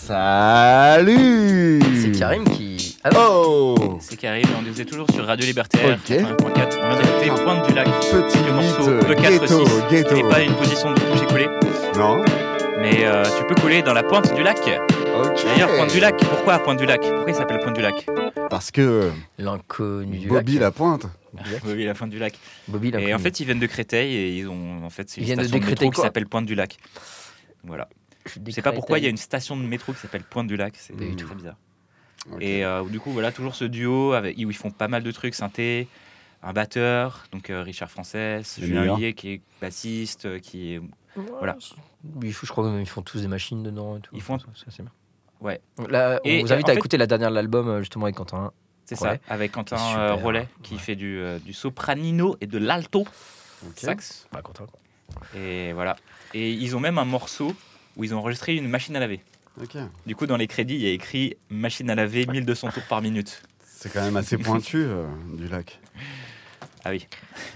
Speaker 5: Salut.
Speaker 2: C'est Karim qui. Ah,
Speaker 5: Oh.
Speaker 1: C'est Karim, on est toujours sur Radio Libertaire.
Speaker 5: Ok.
Speaker 1: 81.4. On vient d'écouter Pointe du Lac.
Speaker 5: Petit
Speaker 1: Le morceau
Speaker 5: beat,
Speaker 1: E4-6.
Speaker 5: ghetto.
Speaker 1: Qui n'est pas une position de toucher-coller.
Speaker 5: Non.
Speaker 1: Mais tu peux coller dans la pointe du lac.
Speaker 5: Ok.
Speaker 1: D'ailleurs, Pointe du Lac. Pourquoi Pointe du Lac? Pourquoi il s'appelle Pointe du Lac?
Speaker 5: Parce que
Speaker 2: l'inconnu du
Speaker 5: Bobby
Speaker 2: lac.
Speaker 5: la pointe.
Speaker 1: Oui, la pointe du lac.
Speaker 2: Bobby
Speaker 1: Et
Speaker 2: l'inconnu.
Speaker 1: en fait, ils viennent de Créteil et ils ont en fait c'est
Speaker 2: Ils
Speaker 1: une
Speaker 2: viennent de
Speaker 1: station de
Speaker 2: Créteil
Speaker 1: métro qui
Speaker 2: quoi
Speaker 1: s'appelle Pointe du Lac. Voilà. Je sais pas pourquoi il y a une station de métro qui s'appelle Pointe du Lac. C'est
Speaker 2: Pas du
Speaker 1: très bizarre.
Speaker 5: Ok.
Speaker 1: Et du coup, voilà, toujours ce duo où ils font pas mal de trucs, synthé, un batteur, donc Richard Frances,
Speaker 5: Le
Speaker 1: Julien
Speaker 5: meilleur.
Speaker 1: Lié qui est bassiste, qui est... Voilà.
Speaker 2: Je crois qu'ils font tous des machines dedans et tout.
Speaker 1: Ils font-
Speaker 2: Ça, c'est bien.
Speaker 1: Ouais.
Speaker 2: Là, on
Speaker 1: Et,
Speaker 2: vous invite
Speaker 1: en
Speaker 2: à
Speaker 1: fait-
Speaker 2: écouter la dernière de l'album justement avec Quentin.
Speaker 1: C'est
Speaker 2: Rollet,
Speaker 1: ça, avec Quentin
Speaker 2: super,
Speaker 1: Rollet qui
Speaker 2: ouais.
Speaker 1: fait du sopranino et de l'alto
Speaker 5: Ok.
Speaker 1: sax.
Speaker 2: Pas Quentin.
Speaker 1: Et voilà. Et ils ont même un morceau où ils ont enregistré une machine à laver.
Speaker 5: Ok.
Speaker 1: Du coup, dans les crédits, il y a écrit machine à laver 1200 tours par minute.
Speaker 5: C'est quand même assez pointu du lac.
Speaker 1: Ah oui.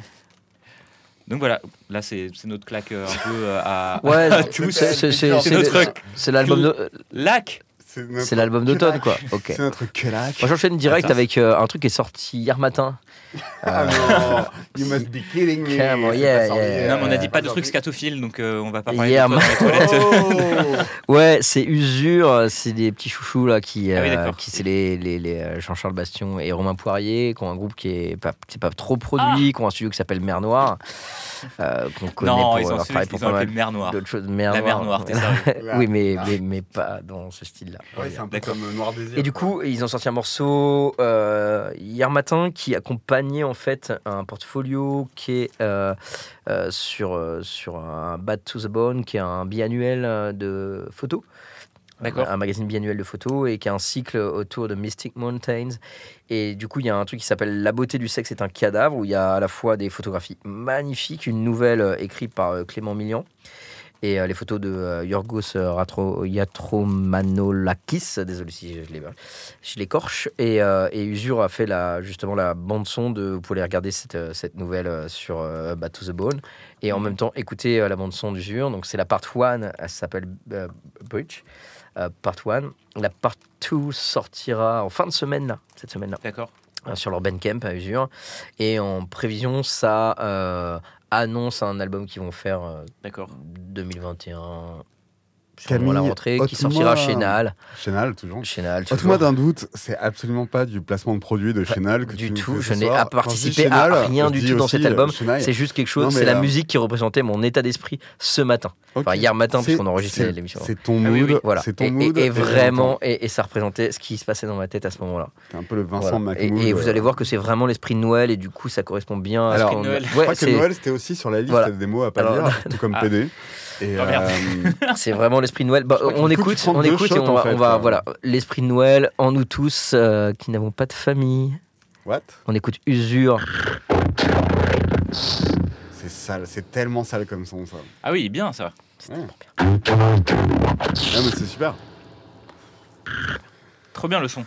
Speaker 1: Donc voilà, là c'est notre claque un peu à
Speaker 2: Ouais,
Speaker 1: tous.
Speaker 2: c'est
Speaker 1: notre
Speaker 2: c'est l'album de-
Speaker 1: lac.
Speaker 2: c'est l'album d'automne quoi. Ok.
Speaker 5: C'est notre claque.
Speaker 2: Moi j'enchaîne direct
Speaker 1: Attends.
Speaker 2: avec un truc qui est sorti hier matin.
Speaker 5: Ah non, you must be kidding me.
Speaker 2: Come on,
Speaker 5: C'est
Speaker 2: yeah,
Speaker 5: pas sorti,
Speaker 2: yeah.
Speaker 1: Non, mais on a dit pas de
Speaker 5: aujourd'hui.
Speaker 1: trucs scatophiles, donc on va pas parler
Speaker 2: Hier
Speaker 1: de toi dans les toilettes.
Speaker 5: Oh.
Speaker 2: Ouais, c'est Usure, c'est des petits chouchous là qui,
Speaker 1: Ah oui, d'accord.
Speaker 2: qui c'est les Jean-Charles Bastion et Romain Poirier, qui ont un groupe qui est pas trop produit, qui ont un studio qui s'appelle Mer Noire, qu'on connaît
Speaker 1: Non,
Speaker 2: pour
Speaker 1: ils ont
Speaker 2: avoir travaillé pour pas
Speaker 1: appelé
Speaker 2: mal
Speaker 1: mer noire.
Speaker 2: d'autres choses.
Speaker 1: La mer Noire, t'es sérieux?
Speaker 2: Oui, mais pas dans ce style-là.
Speaker 5: Ouais, c'est un peu
Speaker 1: D'accord.
Speaker 5: comme Noir Désir.
Speaker 2: Et du coup, ils ont sorti un morceau hier matin qui accompagnait en fait un portfolio qui est sur un Bad to the Bone, qui est un biannuel de photos.
Speaker 1: D'accord.
Speaker 2: Un magazine biannuel de photos et qui a un cycle autour de Mystic Mountains. Et du coup, il y a un truc qui s'appelle La beauté du sexe est un cadavre, où il y a à la fois des photographies magnifiques, une nouvelle écrite par Clément Millian, et les photos de Yorgos Yatromanolakis, désolé si je l'écorche, et Usure a fait justement la bande-son vous pouvez aller regarder cette nouvelle sur Bad to the Bone, et en même temps écouter la bande-son d'Usure. Donc c'est la part 1, elle s'appelle Bridge, part 1. La part 2 sortira en fin de semaine, là, cette semaine-là,
Speaker 1: D'accord.
Speaker 2: sur leur Bandcamp à Usure, et en prévision, ça annonce un album qu'ils vont faire
Speaker 1: D'accord.
Speaker 2: 2021,
Speaker 5: Camille,
Speaker 2: la rentrée, qui
Speaker 5: ôte-moi-
Speaker 2: sortira chez Nal.
Speaker 5: Chénal, toujours.
Speaker 2: Chénal,
Speaker 5: Ôte-moi d'un doute, c'est absolument pas du placement de produits de Chénal que
Speaker 2: du
Speaker 5: tu nous
Speaker 2: tout,
Speaker 5: fais
Speaker 2: je
Speaker 5: ce
Speaker 2: n'ai
Speaker 5: soir.
Speaker 2: à
Speaker 5: Quand je dis
Speaker 2: participer
Speaker 5: Chénal,
Speaker 2: à rien
Speaker 5: je
Speaker 2: du
Speaker 5: dis
Speaker 2: tout dans
Speaker 5: aussi,
Speaker 2: cet album.
Speaker 5: Chenaille.
Speaker 2: C'est juste quelque chose,
Speaker 5: Non, mais
Speaker 2: c'est la
Speaker 5: là-
Speaker 2: musique qui représentait mon état d'esprit ce matin.
Speaker 5: Ok.
Speaker 2: Enfin, hier matin,
Speaker 5: C'est-
Speaker 2: puisqu'on enregistrait
Speaker 5: c'est-
Speaker 2: l'émission.
Speaker 5: C'est ton
Speaker 1: Ah oui,
Speaker 5: mood,
Speaker 1: oui,
Speaker 2: Voilà.
Speaker 5: c'est ton
Speaker 2: Et
Speaker 5: mood.
Speaker 2: vraiment, et ça représentait ce qui se passait dans ma tête à ce moment-là.
Speaker 5: C'est un peu le Vincent
Speaker 2: Voilà.
Speaker 5: Macmood.
Speaker 2: Et vous allez voir que c'est vraiment l'esprit de Noël, et du coup, ça correspond bien à
Speaker 5: Alors,
Speaker 2: ce qu'on
Speaker 1: Noël.
Speaker 5: Je
Speaker 2: Ouais,
Speaker 5: crois que
Speaker 2: c'est-
Speaker 5: Noël, c'était aussi sur la liste
Speaker 2: Voilà.
Speaker 5: des mots à pas
Speaker 2: Alors,
Speaker 5: dire, tout comme
Speaker 1: Ah.
Speaker 5: PD. Et,
Speaker 1: Oh, merde.
Speaker 2: c'est vraiment l'esprit de Noël. Bah,
Speaker 5: Je crois
Speaker 2: on
Speaker 5: qu'il faut
Speaker 2: écoute,
Speaker 5: que tu prennes
Speaker 2: on
Speaker 5: deux
Speaker 2: écoute, et
Speaker 5: shots,
Speaker 2: on
Speaker 5: en
Speaker 2: va,
Speaker 5: fait,
Speaker 2: on va
Speaker 5: quoi.
Speaker 2: voilà, l'esprit de Noël en nous tous qui n'avons pas de famille.
Speaker 5: What?
Speaker 2: On écoute Usure.
Speaker 5: C'est sale, c'est tellement sale comme son, ça.
Speaker 1: Ah oui, bien ça.
Speaker 5: Ouais. Ah, mais c'est super.
Speaker 1: Trop bien le son.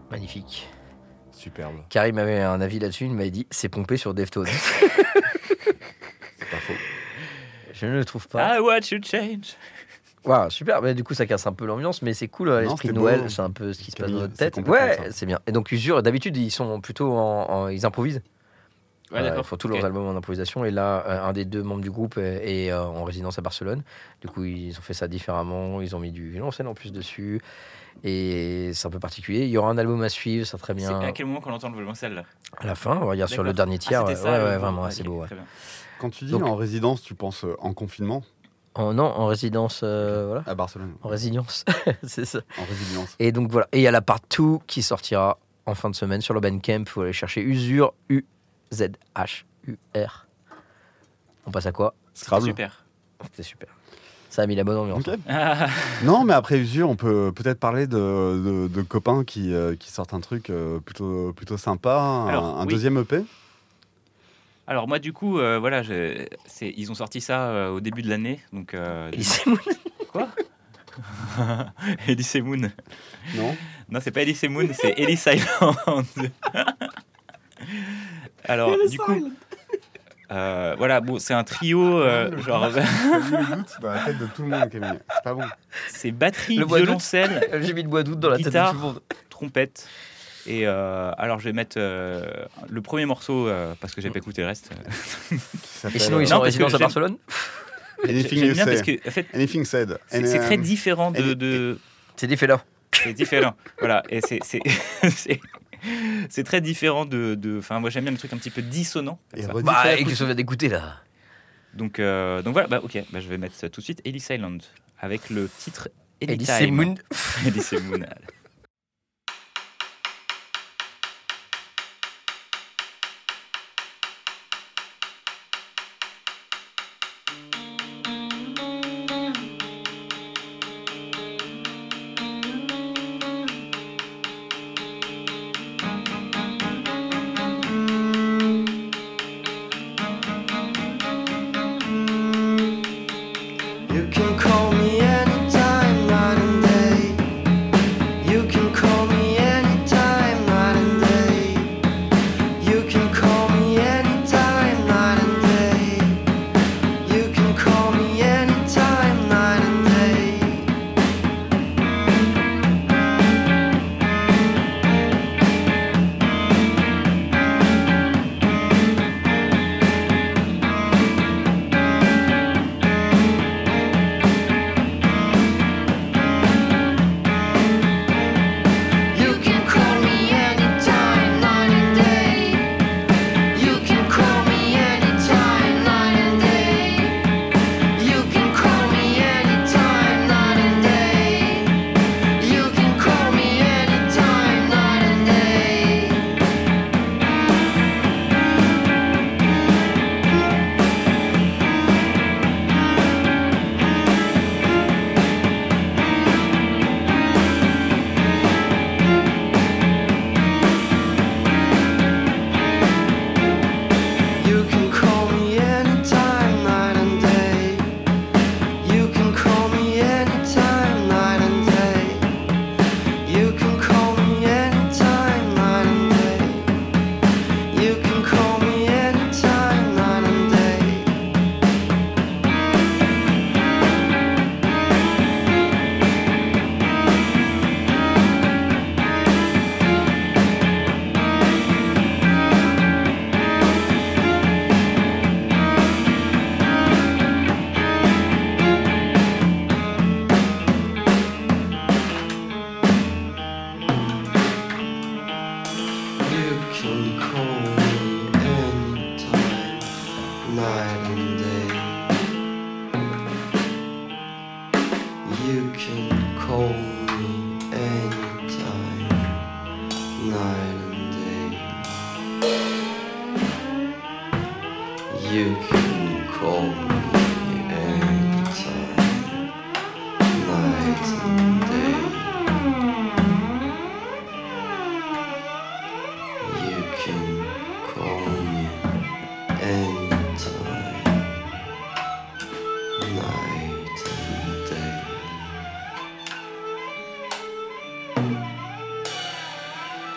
Speaker 2: Magnifique.
Speaker 5: Superbe.
Speaker 2: Karim avait un avis là-dessus, il m'avait dit c'est pompé sur Deftones.
Speaker 5: C'est pas faux.
Speaker 2: Je ne le trouve pas.
Speaker 1: I watch you change.
Speaker 2: Waouh, super. Du coup, ça casse un peu l'ambiance, mais c'est cool.
Speaker 5: Non,
Speaker 2: L'esprit de
Speaker 5: c'était
Speaker 2: Noël,
Speaker 5: beau.
Speaker 2: c'est un peu ce qui se passe
Speaker 5: Camille,
Speaker 2: dans notre
Speaker 5: c'est
Speaker 2: tête.
Speaker 5: complètement
Speaker 2: Ouais,
Speaker 5: ça.
Speaker 2: c'est bien. Et donc, Usure, d'habitude, ils sont plutôt ils improvisent.
Speaker 1: Ouais, d'accord.
Speaker 2: Ils font tous
Speaker 1: Ok.
Speaker 2: leurs albums en improvisation. Et là, un des deux membres du groupe est en résidence à Barcelone. Du coup, ils ont fait ça différemment. Ils ont mis du violoncelle en plus dessus. Et c'est un peu particulier. Il y aura un album à suivre, ça très
Speaker 1: C'est
Speaker 2: bien.
Speaker 1: à quel moment qu'on entend le violoncelle là?
Speaker 2: À la fin, on regarde sur le
Speaker 1: D'accord.
Speaker 2: dernier tiers.
Speaker 1: C'était ça,
Speaker 2: ouais,
Speaker 1: le-
Speaker 2: vraiment,
Speaker 1: ok,
Speaker 2: assez beau. Ouais.
Speaker 1: très bien.
Speaker 5: Quand tu dis
Speaker 2: Donc-
Speaker 5: en résidence, tu penses en confinement
Speaker 2: Non, en résidence. Voilà.
Speaker 5: à Barcelone.
Speaker 2: En résilience. c'est ça.
Speaker 5: En résilience.
Speaker 2: Et donc voilà. Et il y a la part 2 qui sortira en fin de semaine sur le Bandcamp. Il faut aller chercher Usure, U-Z-H-U-R. On passe à quoi?
Speaker 5: Scrabble.
Speaker 1: Super.
Speaker 2: C'était super. Ça a mis la bonne ambiance.
Speaker 5: Ok. Non, mais après Usure, on peut peut-être parler de copains qui sortent un truc plutôt sympa,
Speaker 1: Alors,
Speaker 5: un
Speaker 1: oui.
Speaker 5: deuxième EP.
Speaker 1: Alors moi du coup, voilà, ils ont sorti ça au début de l'année, donc.
Speaker 2: Elise Moon.
Speaker 1: Quoi? Elise Moon.
Speaker 5: Non.
Speaker 1: Non, c'est pas Elise Moon, c'est Ellis Island. Alors, du coup, voilà, bon, c'est un trio, genre,
Speaker 5: J'ai mis le doute dans la tête de tout le monde, Camille. C'est pas bon.
Speaker 1: c'est batterie,
Speaker 2: Le bois d'août.
Speaker 1: violoncelle,
Speaker 2: J'ai mis le bois d'août dans la tête de
Speaker 1: Guitare.
Speaker 2: tout le monde.
Speaker 1: trompette. Et alors, je vais mettre le premier morceau parce que j'ai pas écouté le reste.
Speaker 2: Et sinon, ils sont
Speaker 1: Non,
Speaker 2: en
Speaker 1: parce que
Speaker 2: résidence à
Speaker 1: j'aime-
Speaker 2: Barcelone.
Speaker 5: Anything
Speaker 1: J'aime
Speaker 5: you
Speaker 1: bien parce
Speaker 5: say.
Speaker 1: que, en fait,
Speaker 5: Anything said.
Speaker 1: c'est très différent de
Speaker 2: C'est des faits là.
Speaker 1: C'est différent. Voilà, et c'est très différent de. Enfin, moi j'aime bien le truc un petit peu dissonant. comme
Speaker 5: Et
Speaker 1: ça.
Speaker 5: redis
Speaker 2: Bah,
Speaker 5: ça,
Speaker 2: et qu'est-ce qu'on vient d'écouter là?
Speaker 1: Donc voilà, bah ok, bah, je vais mettre tout de suite Ellis Island avec le titre
Speaker 2: Elise
Speaker 1: Anytime.
Speaker 2: Moon.
Speaker 1: Ellis Moon.
Speaker 6: You can call me anytime, night and day. You can call me anytime, night and day. You can call me anytime, night and day. You can call me anytime, night and day. You can call me anytime, night and day. You can call me anytime, night and day. You can call me anytime, night and day. You can call me anytime, night and day. You can call me anytime, night and day. You can call me anytime, night and day. You can call me anytime, night and day. You can call me anytime, night and day. You can call me anytime, night and day. You can call me anytime, night and day. You can call me anytime, night and day. You can call me anytime, night and day.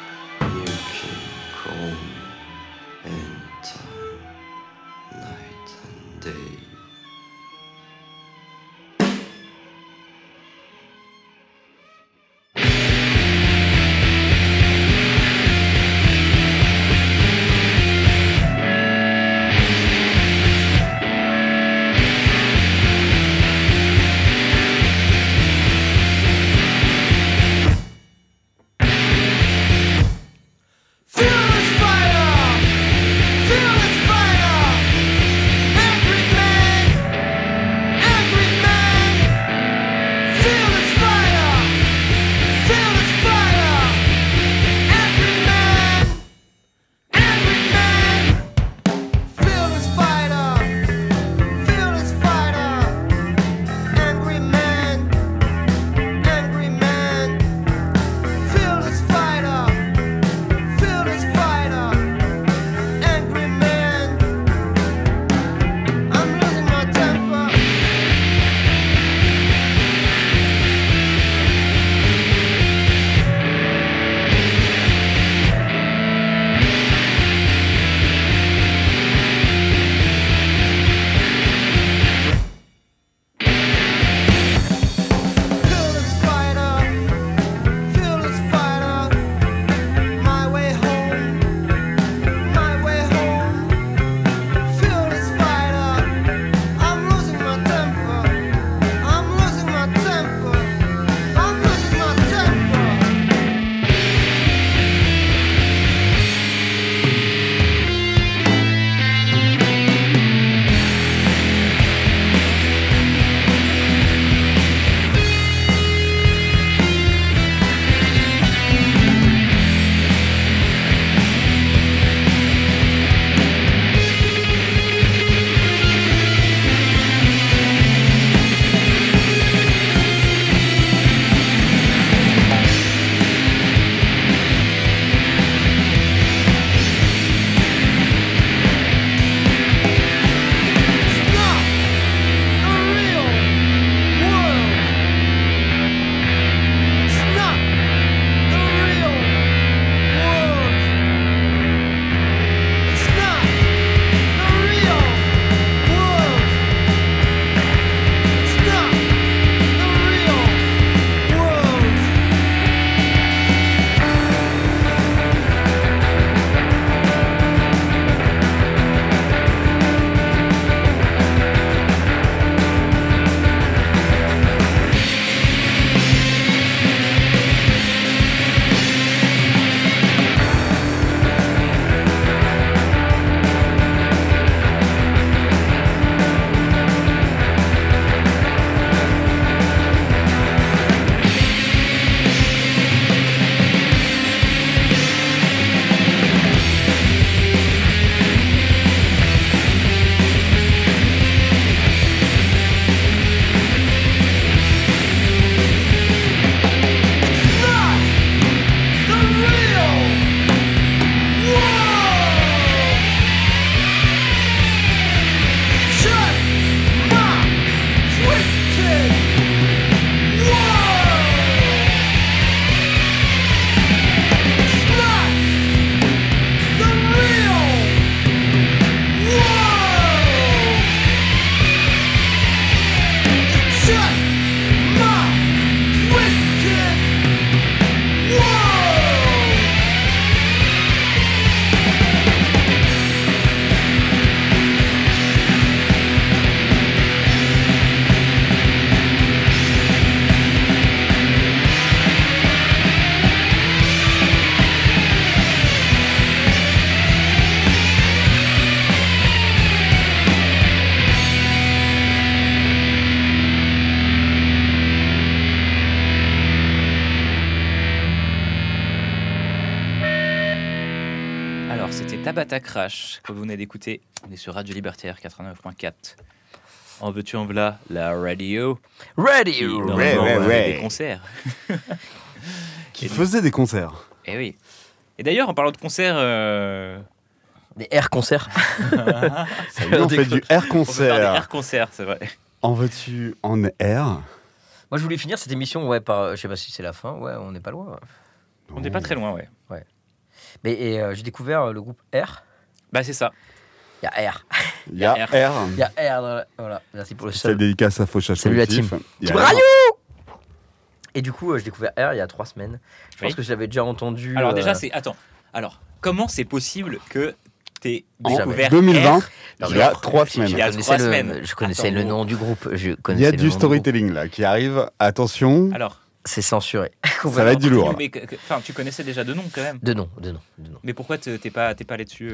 Speaker 1: c'était Tabata Crash que vous venez d'écouter. On est sur Radio Libertaire 89.4. En veux-tu en v'là, la radio.
Speaker 2: Ready.
Speaker 1: Qui, normalement, fait des concerts.
Speaker 5: Qui faisait des concerts.
Speaker 1: Eh oui. Et d'ailleurs, en parlant de concerts,
Speaker 2: Des air concerts.
Speaker 5: Ça y est, on fait du air
Speaker 1: on peut faire des
Speaker 5: concert.
Speaker 1: air concerts, c'est vrai.
Speaker 5: En veux-tu en air?
Speaker 2: Moi, je voulais finir cette émission, par, je sais pas si c'est la fin, on n'est pas loin.
Speaker 1: On n'est pas très loin, ouais.
Speaker 2: Mais j'ai découvert le groupe R.
Speaker 1: Bah, c'est ça.
Speaker 2: Il y a R.
Speaker 5: Il y a
Speaker 1: R.
Speaker 5: air.
Speaker 2: Il y a R dans la... Voilà, merci pour le
Speaker 5: C'est
Speaker 2: seul.
Speaker 5: dédicace à Fauchage
Speaker 2: Salut la
Speaker 5: Collectif.
Speaker 2: team.
Speaker 5: Il y a
Speaker 2: Team
Speaker 5: R.
Speaker 2: Radio. Et du coup, j'ai découvert R il y a 3 semaines. Je pense
Speaker 1: Oui.
Speaker 2: que je l'avais déjà entendu.
Speaker 1: Alors, déjà, c'est. Attends. Alors, comment c'est possible que t'aies
Speaker 5: En
Speaker 1: découvert
Speaker 5: 2020,
Speaker 1: R
Speaker 5: il y a 3 semaines.
Speaker 1: Il y a
Speaker 2: je
Speaker 1: 3
Speaker 2: connaissais
Speaker 1: semaines.
Speaker 2: je connaissais
Speaker 1: Attends,
Speaker 2: le nom du groupe.
Speaker 5: Il y a du storytelling là qui arrive. Attention,
Speaker 1: Alors,
Speaker 2: C'est censuré.
Speaker 5: ça va être du lourd.
Speaker 1: mais enfin, tu connaissais déjà de nom quand même.
Speaker 2: De nom.
Speaker 1: Mais pourquoi t'es pas allé dessus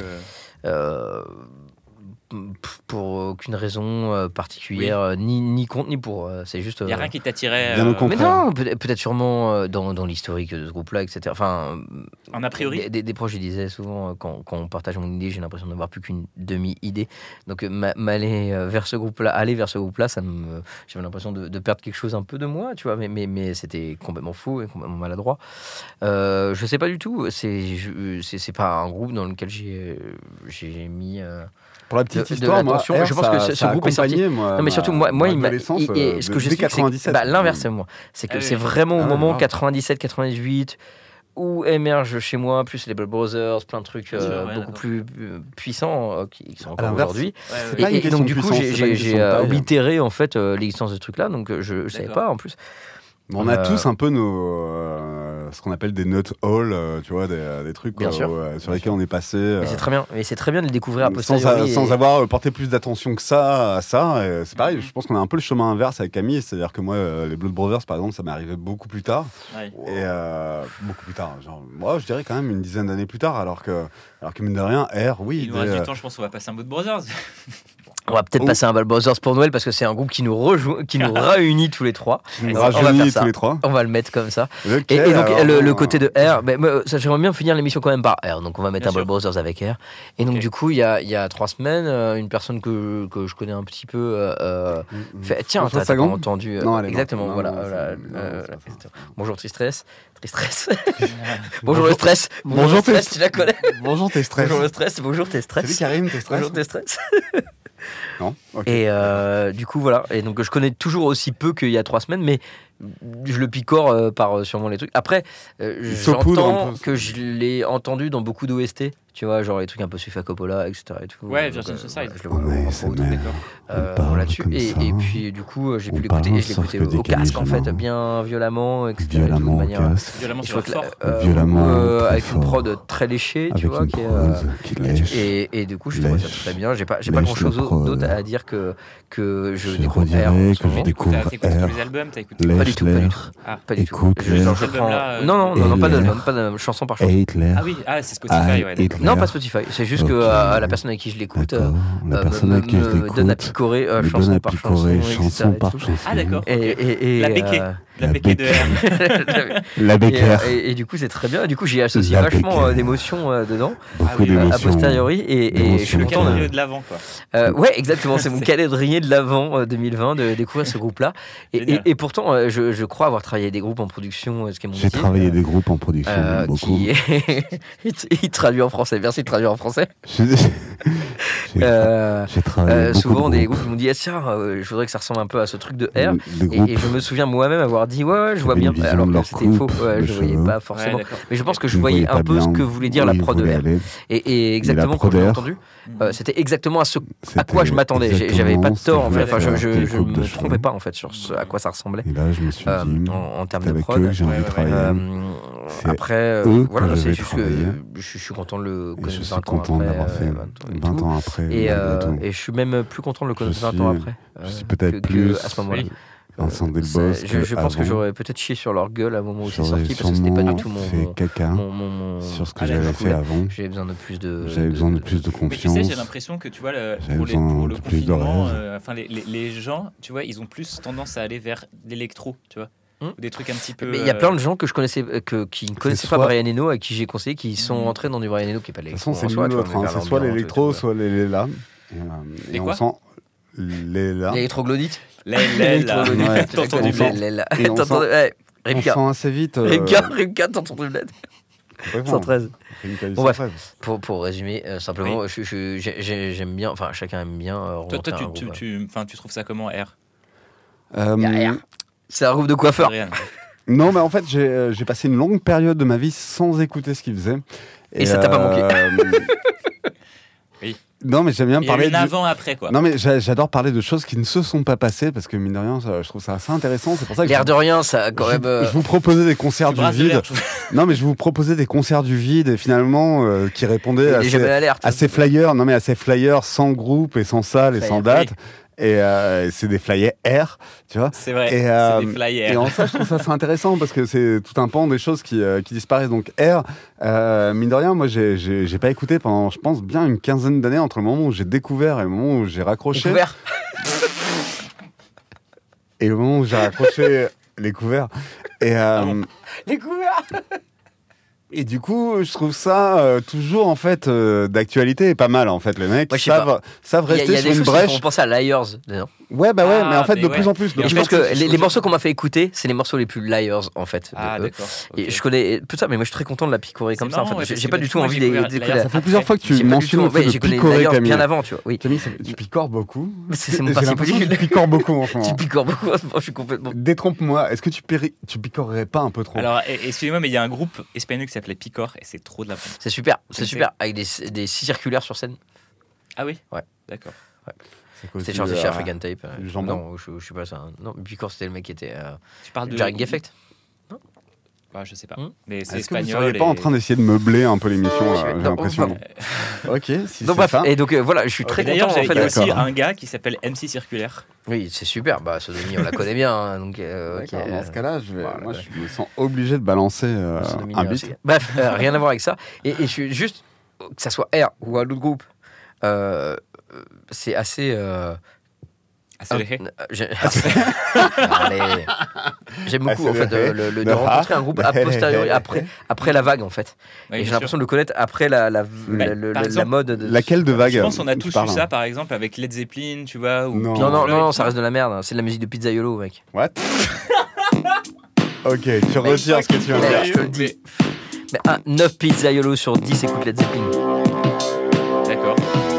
Speaker 2: Pour aucune raison particulière, ni contre ni pour. C'est juste.
Speaker 1: Il n'y a rien qui t'attirait
Speaker 5: Bien au
Speaker 2: Mais
Speaker 5: contraire.
Speaker 2: non, peut-être sûrement dans l'historique de ce groupe-là, etc. Enfin,
Speaker 1: en a priori.
Speaker 2: des proches, je disais souvent, quand on partage mon idée, j'ai l'impression d'avoir plus qu'une demi-idée. Donc, aller vers ce groupe-là, j'avais l'impression de perdre quelque chose un peu de moi, tu vois, mais c'était complètement faux et complètement maladroit. Je sais pas du tout. C'est pas un groupe dans lequel j'ai mis.
Speaker 5: Pour la petite
Speaker 2: de
Speaker 5: histoire, moi,
Speaker 2: l'attention. Je pense que ce groupe est sorti. Non, mais surtout, moi, il m'a.
Speaker 5: ce
Speaker 2: Ce que je
Speaker 5: dès
Speaker 2: sais,
Speaker 5: 97.
Speaker 2: l'inverse, moi. C'est que
Speaker 1: Ah oui.
Speaker 2: c'est vraiment au
Speaker 5: Ah ouais,
Speaker 2: moment
Speaker 5: grave.
Speaker 2: 97-98 où émerge chez moi plus les Blood Brothers, plein de trucs
Speaker 1: Bien sûr, ouais,
Speaker 2: beaucoup
Speaker 1: d'accord.
Speaker 2: plus puissants qui sont
Speaker 5: À
Speaker 2: encore
Speaker 5: l'inverse,
Speaker 2: aujourd'hui.
Speaker 5: C'est pas une
Speaker 2: Et
Speaker 5: question
Speaker 2: donc,
Speaker 5: de
Speaker 2: du coup,
Speaker 5: puissance, c'est pas une question
Speaker 2: j'ai
Speaker 5: de taille.
Speaker 2: oblitéré en fait l'existence de ce truc-là, donc je savais
Speaker 1: D'accord.
Speaker 2: pas en plus.
Speaker 5: On a tous un peu ce qu'on appelle des nut holes, tu vois, des trucs
Speaker 2: Bien sûr.
Speaker 5: sur lesquels on est passé.
Speaker 2: Mais c'est très bien, de le découvrir a
Speaker 5: sans
Speaker 2: posteriori.
Speaker 5: sans avoir porté plus d'attention que ça à ça. Et c'est pareil, je pense qu'on a un peu le chemin inverse avec Camille, c'est-à-dire que moi, les Blood Brothers, par exemple, ça m'est arrivé beaucoup plus tard.
Speaker 1: Ouais.
Speaker 5: Et beaucoup plus tard, genre, moi je dirais quand même une dizaine d'années plus tard, alors que mine de rien, R, oui.
Speaker 1: Il nous reste du temps, je pense qu'on va passer un bout de Brothers.
Speaker 2: On va peut-être passer un Blood Brothers pour Noël parce que c'est un groupe qui nous réunit tous les trois.
Speaker 5: Qui nous
Speaker 2: on va
Speaker 5: rajeunit
Speaker 2: faire ça.
Speaker 5: tous les trois.
Speaker 2: On va le mettre comme ça.
Speaker 5: Ok,
Speaker 2: Et donc
Speaker 5: alors,
Speaker 2: le côté de R, ça j'aimerais bien finir l'émission quand même par R, donc on va mettre
Speaker 1: Bien
Speaker 2: un
Speaker 1: sûr.
Speaker 2: Blood Brothers avec R. Et donc
Speaker 1: Ok.
Speaker 2: du coup il y a 3 semaines, une personne que je connais un petit peu fait, tiens,
Speaker 5: François
Speaker 2: t'as pas
Speaker 5: Sagan
Speaker 2: entendu
Speaker 5: Non, elle est
Speaker 2: exactement,
Speaker 5: morte.
Speaker 2: voilà.
Speaker 5: Non,
Speaker 2: voilà,
Speaker 5: c'est- non, c'est pas ça.
Speaker 2: Bonjour Tristress. Bonjour le stress.
Speaker 5: Bonjour,
Speaker 2: le stress, tu la connais.
Speaker 5: Bonjour tes stress.
Speaker 2: Bonjour le stress. Bonjour tes stress.
Speaker 5: Salut Karim, tes stress.
Speaker 2: Bonjour tes stress.
Speaker 5: Non. Ok.
Speaker 2: Et du coup, voilà. Et donc, je connais toujours aussi peu qu'il y a 3 semaines, mais je le picore par sûrement les trucs. Après,
Speaker 5: saupoudre un
Speaker 2: j'entends
Speaker 5: peu.
Speaker 2: que je l'ai entendu dans beaucoup d'OST, tu vois, genre les trucs un peu Sofia Coppola, etc. Et tout.
Speaker 1: Ouais,
Speaker 2: Donc,
Speaker 1: Virgin Suicide.
Speaker 2: je le vois
Speaker 5: On
Speaker 2: vraiment
Speaker 5: est
Speaker 2: pas
Speaker 5: SMR.
Speaker 2: autant,
Speaker 5: parle
Speaker 2: là-dessus.
Speaker 5: comme
Speaker 2: Et
Speaker 5: ça.
Speaker 2: puis, du coup, j'ai
Speaker 5: On
Speaker 2: pu l'écouter. Et
Speaker 5: parle
Speaker 2: je
Speaker 5: sauf
Speaker 2: l'écoutais
Speaker 5: que
Speaker 2: au casque, en fait,
Speaker 5: décalément.
Speaker 2: bien violemment, etc. et tout,
Speaker 5: Violemment
Speaker 2: de
Speaker 5: au
Speaker 2: manière.
Speaker 5: casque,
Speaker 1: Violemment
Speaker 2: Et je
Speaker 1: sur
Speaker 2: crois
Speaker 1: leur
Speaker 2: que
Speaker 1: fort.
Speaker 5: Violemment, très
Speaker 2: avec une
Speaker 5: fort.
Speaker 2: prod très léchée, tu
Speaker 5: avec
Speaker 2: vois,
Speaker 5: une
Speaker 2: qui est.
Speaker 5: prose qui lèche.
Speaker 2: Et du coup, je trouvais ça
Speaker 5: Lèche.
Speaker 2: très bien. J'ai pas
Speaker 5: Lèche
Speaker 2: grand chose
Speaker 5: la prod.
Speaker 2: d'autre à dire que je
Speaker 5: Je
Speaker 2: découvre R. en
Speaker 5: redirais
Speaker 2: ce
Speaker 5: que je
Speaker 2: moment.
Speaker 5: découvre
Speaker 1: T'écoutes tous
Speaker 5: R.
Speaker 1: les albums, t'as écouté
Speaker 2: Pas du
Speaker 5: Lèche
Speaker 2: tout, pas du
Speaker 5: l'air.
Speaker 2: tout.
Speaker 1: Ah.
Speaker 2: Pas du
Speaker 5: Écoute
Speaker 2: tout.
Speaker 5: l'air.
Speaker 2: Je
Speaker 1: Cet
Speaker 2: prends-
Speaker 1: album-là,
Speaker 2: Non,
Speaker 5: et
Speaker 2: pas
Speaker 5: l'air.
Speaker 2: d'album, chanson par chanson.
Speaker 5: Hate l'air.
Speaker 1: Ah oui, c'est Spotify, ouais. d'accord.
Speaker 2: Non, pas Spotify. C'est juste que
Speaker 5: Ok.
Speaker 2: la personne avec qui je l'écoute
Speaker 5: D'accord. La personne avec qui je
Speaker 2: me donne à
Speaker 5: l'écoute
Speaker 2: picorer
Speaker 5: me donne
Speaker 2: chanson
Speaker 5: à
Speaker 2: par
Speaker 5: picorer
Speaker 2: chanson,
Speaker 5: chanson
Speaker 2: etc.
Speaker 5: par
Speaker 2: et tout.
Speaker 5: chanson.
Speaker 1: Ah d'accord.
Speaker 2: Et
Speaker 1: La béquée. La béquée de R.
Speaker 5: La bécaire.
Speaker 2: et du coup, c'est très bien. Du coup, j'y associe
Speaker 5: La
Speaker 2: vachement
Speaker 5: bécaire.
Speaker 2: d'émotions dedans,
Speaker 5: Beaucoup
Speaker 1: Ah oui,
Speaker 5: d'émotions.
Speaker 2: a posteriori. Et je
Speaker 5: D'émotions.
Speaker 2: suis
Speaker 1: Le
Speaker 2: content.
Speaker 1: calendrier de l'avant, quoi.
Speaker 2: Ouais, exactement. C'est mon calendrier de l'avant 2020 de découvrir ce groupe-là.
Speaker 1: Génial.
Speaker 2: Et pourtant, je crois avoir travaillé des groupes en production, ce qui est mon
Speaker 5: J'ai
Speaker 2: métier.
Speaker 5: travaillé des groupes en production, beaucoup.
Speaker 2: Il traduit en français. Merci de traduire en français.
Speaker 5: J'ai travaillé beaucoup
Speaker 2: Souvent,
Speaker 5: de
Speaker 2: des groupes qui m'ont dit, ah, tiens, je voudrais que ça ressemble un peu à ce truc de R.
Speaker 5: Des groupes.
Speaker 2: Et je me souviens moi-même avoir dit, ouais, je vois
Speaker 5: J'avais
Speaker 2: bien.
Speaker 5: une vision
Speaker 2: Alors
Speaker 5: de
Speaker 2: que
Speaker 5: leur
Speaker 2: c'était faux.
Speaker 5: coupe,
Speaker 2: Ouais,
Speaker 5: de
Speaker 2: je voyais
Speaker 5: cheveux.
Speaker 2: pas
Speaker 1: Ouais,
Speaker 2: forcément.
Speaker 1: d'accord.
Speaker 2: Mais je pense que je
Speaker 5: ne
Speaker 2: voyais un peu
Speaker 5: pas
Speaker 2: ce
Speaker 5: bien
Speaker 2: que voulait dire la
Speaker 5: où ils
Speaker 2: prod de
Speaker 5: voulaient
Speaker 2: R.
Speaker 5: aller.
Speaker 2: Et exactement quand je l'ai entendu, c'était exactement à quoi je m'attendais. J'avais pas de tort en fait. Enfin, je me trompais pas en fait sur à quoi ça ressemblait
Speaker 5: Et là, je me suis dit,
Speaker 2: en termes
Speaker 5: c'est
Speaker 2: de
Speaker 5: avec
Speaker 2: prod.
Speaker 5: eux que j'ai envie de travailler.
Speaker 2: Euh, après,
Speaker 5: eux que
Speaker 2: voilà,
Speaker 5: je
Speaker 2: c'est
Speaker 5: vais
Speaker 2: juste que
Speaker 5: travailler.
Speaker 2: je suis content de le
Speaker 5: Et je
Speaker 2: connaître
Speaker 5: suis
Speaker 2: 20 ans
Speaker 5: content
Speaker 2: après.
Speaker 5: d'avoir fait 20 ans après. malgré tout.
Speaker 2: Et je suis même plus content de le connaître
Speaker 5: Je
Speaker 2: 20 ans
Speaker 5: suis-
Speaker 2: après.
Speaker 5: je suis peut-être
Speaker 2: que
Speaker 5: plus
Speaker 2: à ce moment-là.
Speaker 1: Oui.
Speaker 5: Un sang des
Speaker 2: C'est-
Speaker 5: boss.
Speaker 2: je pense que
Speaker 5: avant.
Speaker 2: j'aurais peut-être chié sur leur gueule à un moment où c'est
Speaker 5: J'aurais
Speaker 2: sorti parce que c'était pas du tout
Speaker 5: sûrement fait caca
Speaker 2: mon
Speaker 5: sur ce que
Speaker 1: Ah,
Speaker 5: j'avais
Speaker 1: d'accord.
Speaker 5: fait avant.
Speaker 2: j'avais besoin de plus de
Speaker 5: J'avais besoin de plus de
Speaker 1: Mais tu
Speaker 5: confiance.
Speaker 1: sais, j'ai l'impression que tu vois,
Speaker 5: J'avais
Speaker 1: pour
Speaker 5: besoin
Speaker 1: le
Speaker 5: de plus de
Speaker 1: confinement,
Speaker 5: rêves.
Speaker 1: enfin les gens, tu vois, ils ont plus tendance à aller vers l'électro, tu vois. ou des trucs un petit peu.
Speaker 2: Mais il y a plein de gens que je connaissais, qui ne connaissaient pas
Speaker 5: soit-
Speaker 2: Brian Eno, à qui j'ai conseillé, qui sont entrés dans du Brian Eno qui est pas
Speaker 5: De toute
Speaker 2: l'électro.
Speaker 5: façon, c'est
Speaker 2: en soi,
Speaker 5: l'une
Speaker 2: tu
Speaker 5: ou
Speaker 2: vois,
Speaker 5: l'autre.
Speaker 2: mais
Speaker 5: Hein.
Speaker 2: vers
Speaker 5: C'est soit
Speaker 2: l'ambiance,
Speaker 5: l'électro,
Speaker 2: tu vois.
Speaker 5: soit les Léla.
Speaker 1: Et
Speaker 5: Et on
Speaker 1: quoi
Speaker 5: sent Léla.
Speaker 2: L'électroglodite.
Speaker 1: Là,
Speaker 5: Ouais.
Speaker 1: t'as entendu
Speaker 2: T'as
Speaker 1: blanc.
Speaker 5: Et on
Speaker 2: entendu. Ouais,
Speaker 5: On
Speaker 2: Rimka.
Speaker 5: sent assez vite.
Speaker 2: Rimka, t'as entendu net.
Speaker 5: complètement.
Speaker 2: 113.
Speaker 5: Rimka du
Speaker 2: Bon, bref.
Speaker 5: 113.
Speaker 2: Pour résumer, simplement, j'aime bien, enfin, chacun aime bien.
Speaker 1: Toi,
Speaker 2: rentrer un groupe,
Speaker 1: tu trouves ça comment, R
Speaker 2: C'est un groupe de coiffeurs.
Speaker 1: Adrien.
Speaker 5: Non, mais en fait, j'ai passé une longue période de ma vie sans écouter ce qu'ils faisaient.
Speaker 2: Et ça t'a pas manqué.
Speaker 1: Oui.
Speaker 5: Non, mais j'aime bien
Speaker 1: Il y a eu
Speaker 5: parler.
Speaker 1: une avant-après, quoi.
Speaker 5: Non, mais j'adore parler de choses qui ne se sont pas passées parce que mine de rien, je trouve ça assez intéressant. C'est pour ça que
Speaker 2: L'air de rien, ça, quand même.
Speaker 5: je vous proposais des concerts
Speaker 1: Tu
Speaker 5: du
Speaker 1: brasses de
Speaker 5: vide.
Speaker 1: l'air,
Speaker 5: Non, mais je vous proposais des concerts du vide et finalement qui répondaient à
Speaker 2: il est jamais alerte.
Speaker 5: ces flyers. Non, mais à ces flyers sans groupe et sans salle et sans
Speaker 2: Flyers,
Speaker 5: date. Et c'est des flyers R, tu vois.
Speaker 1: C'est vrai,
Speaker 5: Et,
Speaker 1: c'est des flyers.
Speaker 5: Et en ça, je trouve ça assez intéressant parce que c'est tout un pan des choses qui disparaissent. Donc R, mine de rien, moi, j'ai pas écouté pendant, je pense, bien une quinzaine d'années entre le moment où j'ai découvert et le moment où j'ai raccroché.
Speaker 2: Découvert.
Speaker 5: Et le moment où j'ai raccroché les couverts. Et,
Speaker 2: Découvert.
Speaker 5: et du coup, je trouve ça toujours en fait d'actualité et pas mal en fait. Les mecs
Speaker 2: Moi, je sais
Speaker 5: savent
Speaker 2: Il y
Speaker 5: rester
Speaker 2: a
Speaker 5: sur
Speaker 2: des
Speaker 5: une
Speaker 2: choses qui
Speaker 5: brèche.
Speaker 2: font penser à Liars. dedans.
Speaker 5: Ouais, bah ouais,
Speaker 1: Ah,
Speaker 5: mais en fait,
Speaker 1: mais
Speaker 5: de
Speaker 1: ouais.
Speaker 5: plus en plus. de
Speaker 1: Et
Speaker 2: Et je
Speaker 5: plus en
Speaker 2: pense que
Speaker 5: plus.
Speaker 2: les morceaux qu'on m'a fait écouter, c'est les morceaux les plus Liars en fait. de
Speaker 1: Ah,
Speaker 2: eux.
Speaker 1: d'accord.
Speaker 2: Et
Speaker 1: ok.
Speaker 2: je connais tout ça, mais moi je suis très content de la picorer
Speaker 1: C'est
Speaker 2: comme ça. En
Speaker 1: marrant,
Speaker 2: fait,
Speaker 1: ouais,
Speaker 2: j'ai
Speaker 1: parce
Speaker 2: pas
Speaker 1: que
Speaker 2: du tout
Speaker 1: moi,
Speaker 2: envie
Speaker 1: j'ai découvert
Speaker 2: d'écouter
Speaker 1: Liars
Speaker 2: la.
Speaker 5: Ça fait plusieurs fois que tu
Speaker 2: J'ai pas du
Speaker 5: mentionnes
Speaker 2: tout-
Speaker 5: le fait
Speaker 2: ouais,
Speaker 5: de
Speaker 2: j'ai connu
Speaker 5: picorer
Speaker 2: Liars
Speaker 5: Camille.
Speaker 2: bien avant, tu vois. Oui.
Speaker 5: Camille, tu picores beaucoup.
Speaker 2: C'est mon
Speaker 5: J'ai
Speaker 2: principe
Speaker 5: l'impression que tu
Speaker 2: politique.
Speaker 5: picores beaucoup en ce
Speaker 2: Tu
Speaker 5: moment.
Speaker 2: picores beaucoup. Je suis complètement.
Speaker 5: Détrompe-moi, est-ce que tu picorerais pas un peu trop?
Speaker 1: Alors, excusez-moi, mais il y a un groupe espagnol qui s'appelait Picor et c'est trop de la bombe.
Speaker 2: C'est super, c'est
Speaker 1: C'est-
Speaker 2: super. Avec des scies circulaires sur scène.
Speaker 1: Ah oui
Speaker 2: Ouais.
Speaker 1: D'accord.
Speaker 2: C'est genre chez African Tape.
Speaker 5: du jambon.
Speaker 2: Non, je suis pas ça. Non, Picor c'était le mec qui était.
Speaker 1: Tu parles de.
Speaker 2: Jarring Effect.
Speaker 1: Bah, je sais pas.
Speaker 2: Hmm.
Speaker 1: Mais c'est
Speaker 5: Est-ce que vous
Speaker 1: espagnol.
Speaker 5: seriez pas en train d'essayer de meubler un peu l'émission là, j'ai
Speaker 2: Non,
Speaker 5: l'impression.
Speaker 2: pardon.
Speaker 5: Ok, si
Speaker 2: Donc
Speaker 5: c'est
Speaker 2: bref,
Speaker 5: ça.
Speaker 2: et donc voilà, je suis très
Speaker 1: D'ailleurs,
Speaker 2: content en
Speaker 1: il
Speaker 2: fait.
Speaker 1: y a
Speaker 2: de-
Speaker 1: aussi
Speaker 5: D'accord.
Speaker 1: un gars qui s'appelle MC Circulaire.
Speaker 2: Oui, c'est super. Bah, Sodomie, on la connaît bien. Hein, donc, ok.
Speaker 5: D'accord, dans ce cas-là,
Speaker 2: voilà,
Speaker 5: moi,
Speaker 2: ouais.
Speaker 5: je me sens obligé de balancer
Speaker 2: Sodomie,
Speaker 5: un
Speaker 2: merci.
Speaker 5: beat.
Speaker 2: Bref, rien à voir avec ça. Et je suis juste, que ça soit R ou un autre groupe, c'est assez.
Speaker 1: Accéléré.
Speaker 2: Allez. J'aime beaucoup en fait de
Speaker 5: Le
Speaker 2: rencontrer un groupe a posteriori,
Speaker 5: ha.
Speaker 2: après la vague en fait.
Speaker 1: Oui,
Speaker 2: Et j'ai
Speaker 1: bien
Speaker 2: l'impression
Speaker 1: sûr.
Speaker 2: de le connaître après la
Speaker 1: par exemple,
Speaker 2: mode. De...
Speaker 5: Laquelle de vague
Speaker 1: Je pense qu'on a
Speaker 5: tu
Speaker 1: tous eu
Speaker 5: parles
Speaker 1: ça, par exemple, avec Led Zeppelin, tu vois. Ou
Speaker 5: Non.
Speaker 1: Pink
Speaker 2: Non, non,
Speaker 1: Floyd.
Speaker 2: non, ça reste de la merde. hein. C'est de la musique de Pizzaiolo, mec.
Speaker 5: What? Ok, tu retires ce que tu viens de
Speaker 2: Mais
Speaker 5: dire.
Speaker 2: je te le dis. Mais 9 Pizzaiolo sur 10 écoute Led Zeppelin.
Speaker 1: D'accord.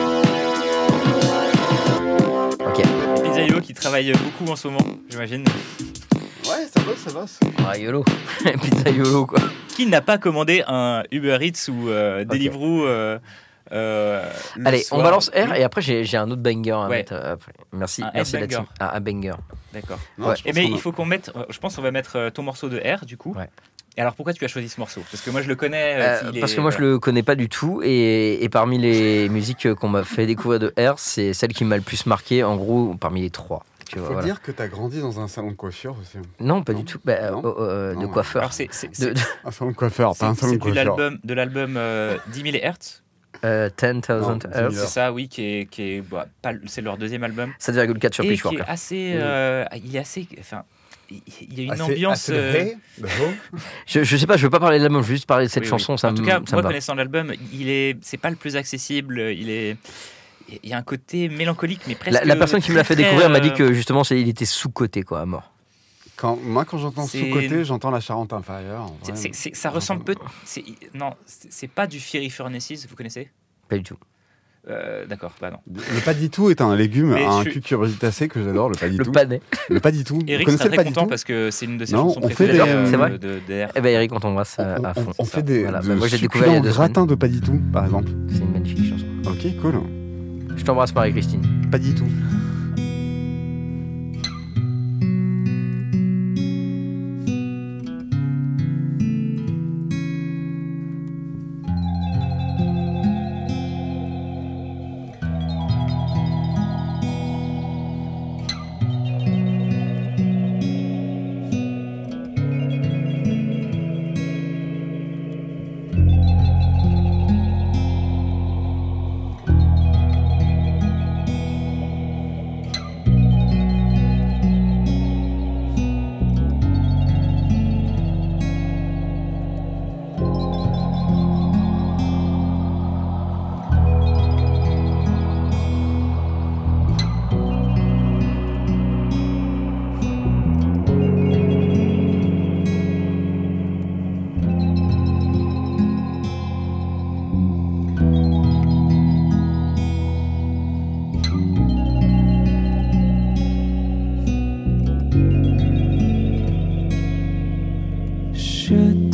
Speaker 2: Ok.
Speaker 1: Pizzaiolo qui travaille beaucoup en ce moment, j'imagine.
Speaker 5: Ouais, ça bosse.
Speaker 2: Ah, YOLO. Pizzaiolo, quoi.
Speaker 1: Qui n'a pas commandé un Uber Eats ou Deliveroo le
Speaker 2: Allez,
Speaker 1: soir
Speaker 2: on balance R et après j'ai un autre banger à
Speaker 1: Ouais.
Speaker 2: mettre après. Merci,
Speaker 1: Un
Speaker 2: merci
Speaker 1: headbanger.
Speaker 2: là-dessus. Ah, un banger.
Speaker 1: D'accord.
Speaker 5: Non,
Speaker 2: Ouais.
Speaker 5: je pense
Speaker 1: Mais
Speaker 5: qu'on a-
Speaker 1: il faut qu'on mette. Je pense qu'on va mettre ton morceau de R du coup.
Speaker 2: Ouais.
Speaker 1: Et alors pourquoi tu as choisi ce morceau? Parce que moi je le connais.
Speaker 2: Parce que moi je le connais pas du tout et parmi les musiques qu'on m'a fait découvrir de R, c'est celle qui m'a le plus marqué en gros parmi les trois. Tu vois,
Speaker 5: Faut
Speaker 2: voilà.
Speaker 5: dire que t'as grandi dans un salon de coiffure aussi.
Speaker 2: Non, pas
Speaker 5: Non.
Speaker 2: du tout. Bah,
Speaker 5: Non.
Speaker 2: de
Speaker 5: Non.
Speaker 2: coiffeur.
Speaker 1: Alors c'est
Speaker 2: De,
Speaker 5: Un salon de coiffeur, pas un salon
Speaker 1: c'est
Speaker 5: de coiffure.
Speaker 1: de l'album 10 000 Hz.
Speaker 2: 10,000
Speaker 5: Non, 10 000
Speaker 2: Hertz.
Speaker 1: C'est ça, oui, qui est c'est leur deuxième album.
Speaker 2: 7,4 sur
Speaker 1: Et qui est
Speaker 2: Pitchfork.
Speaker 1: assez, il est assez, enfin, il y a une
Speaker 5: Assez-
Speaker 1: ambiance.
Speaker 5: assez de hey, de ho.
Speaker 2: Je sais pas, je veux pas parler de l'album, je veux juste parler de cette
Speaker 1: Oui,
Speaker 2: chanson.
Speaker 1: oui.
Speaker 2: Ça
Speaker 1: En tout
Speaker 2: me-
Speaker 1: cas,
Speaker 2: ça
Speaker 1: moi
Speaker 2: me va.
Speaker 1: connaissant l'album, c'est pas le plus accessible. Il y a un côté mélancolique, mais presque.
Speaker 2: La personne qui me l'a fait
Speaker 1: très,
Speaker 2: découvrir m'a dit que justement il était sous-coté quoi, à mort.
Speaker 5: Quand j'entends
Speaker 1: C'est-
Speaker 5: sous-côté, j'entends la Charente inférieure. en vrai.
Speaker 1: ça ressemble peu. Non, c'est pas du Fury Furnaces, vous connaissez?
Speaker 2: Pas du tout.
Speaker 1: D'accord, bah non.
Speaker 5: Le padditou est un légume
Speaker 1: Mais
Speaker 5: à un
Speaker 1: je-
Speaker 5: cucurbitacé que j'adore, le
Speaker 2: Le
Speaker 5: padditou.
Speaker 2: panais.
Speaker 5: Le padditou. Vous
Speaker 1: Eric
Speaker 5: connaissez
Speaker 1: sera
Speaker 5: le
Speaker 1: très content
Speaker 5: padditou?
Speaker 1: parce que c'est une de ses
Speaker 5: Non,
Speaker 1: chansons
Speaker 5: on fait
Speaker 1: préférées
Speaker 2: des- C'est vrai
Speaker 1: de R.
Speaker 2: Eh ben Eric, on t'embrasse
Speaker 5: On-
Speaker 2: à fond.
Speaker 5: on
Speaker 1: ça.
Speaker 5: fait des
Speaker 2: Voilà,
Speaker 5: de
Speaker 2: bah, moi, j'ai découvert il y a
Speaker 5: succulents
Speaker 2: 2 semaines.
Speaker 5: gratins de padditou, par exemple.
Speaker 2: C'est une magnifique chanson.
Speaker 5: Ok, cool.
Speaker 2: Je t'embrasse Marie-Christine.
Speaker 5: Padditou.
Speaker 7: should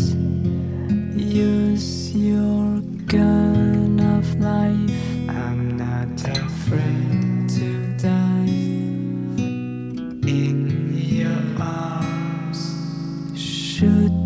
Speaker 7: use your gun of life. I'm not afraid to die in your arms. Should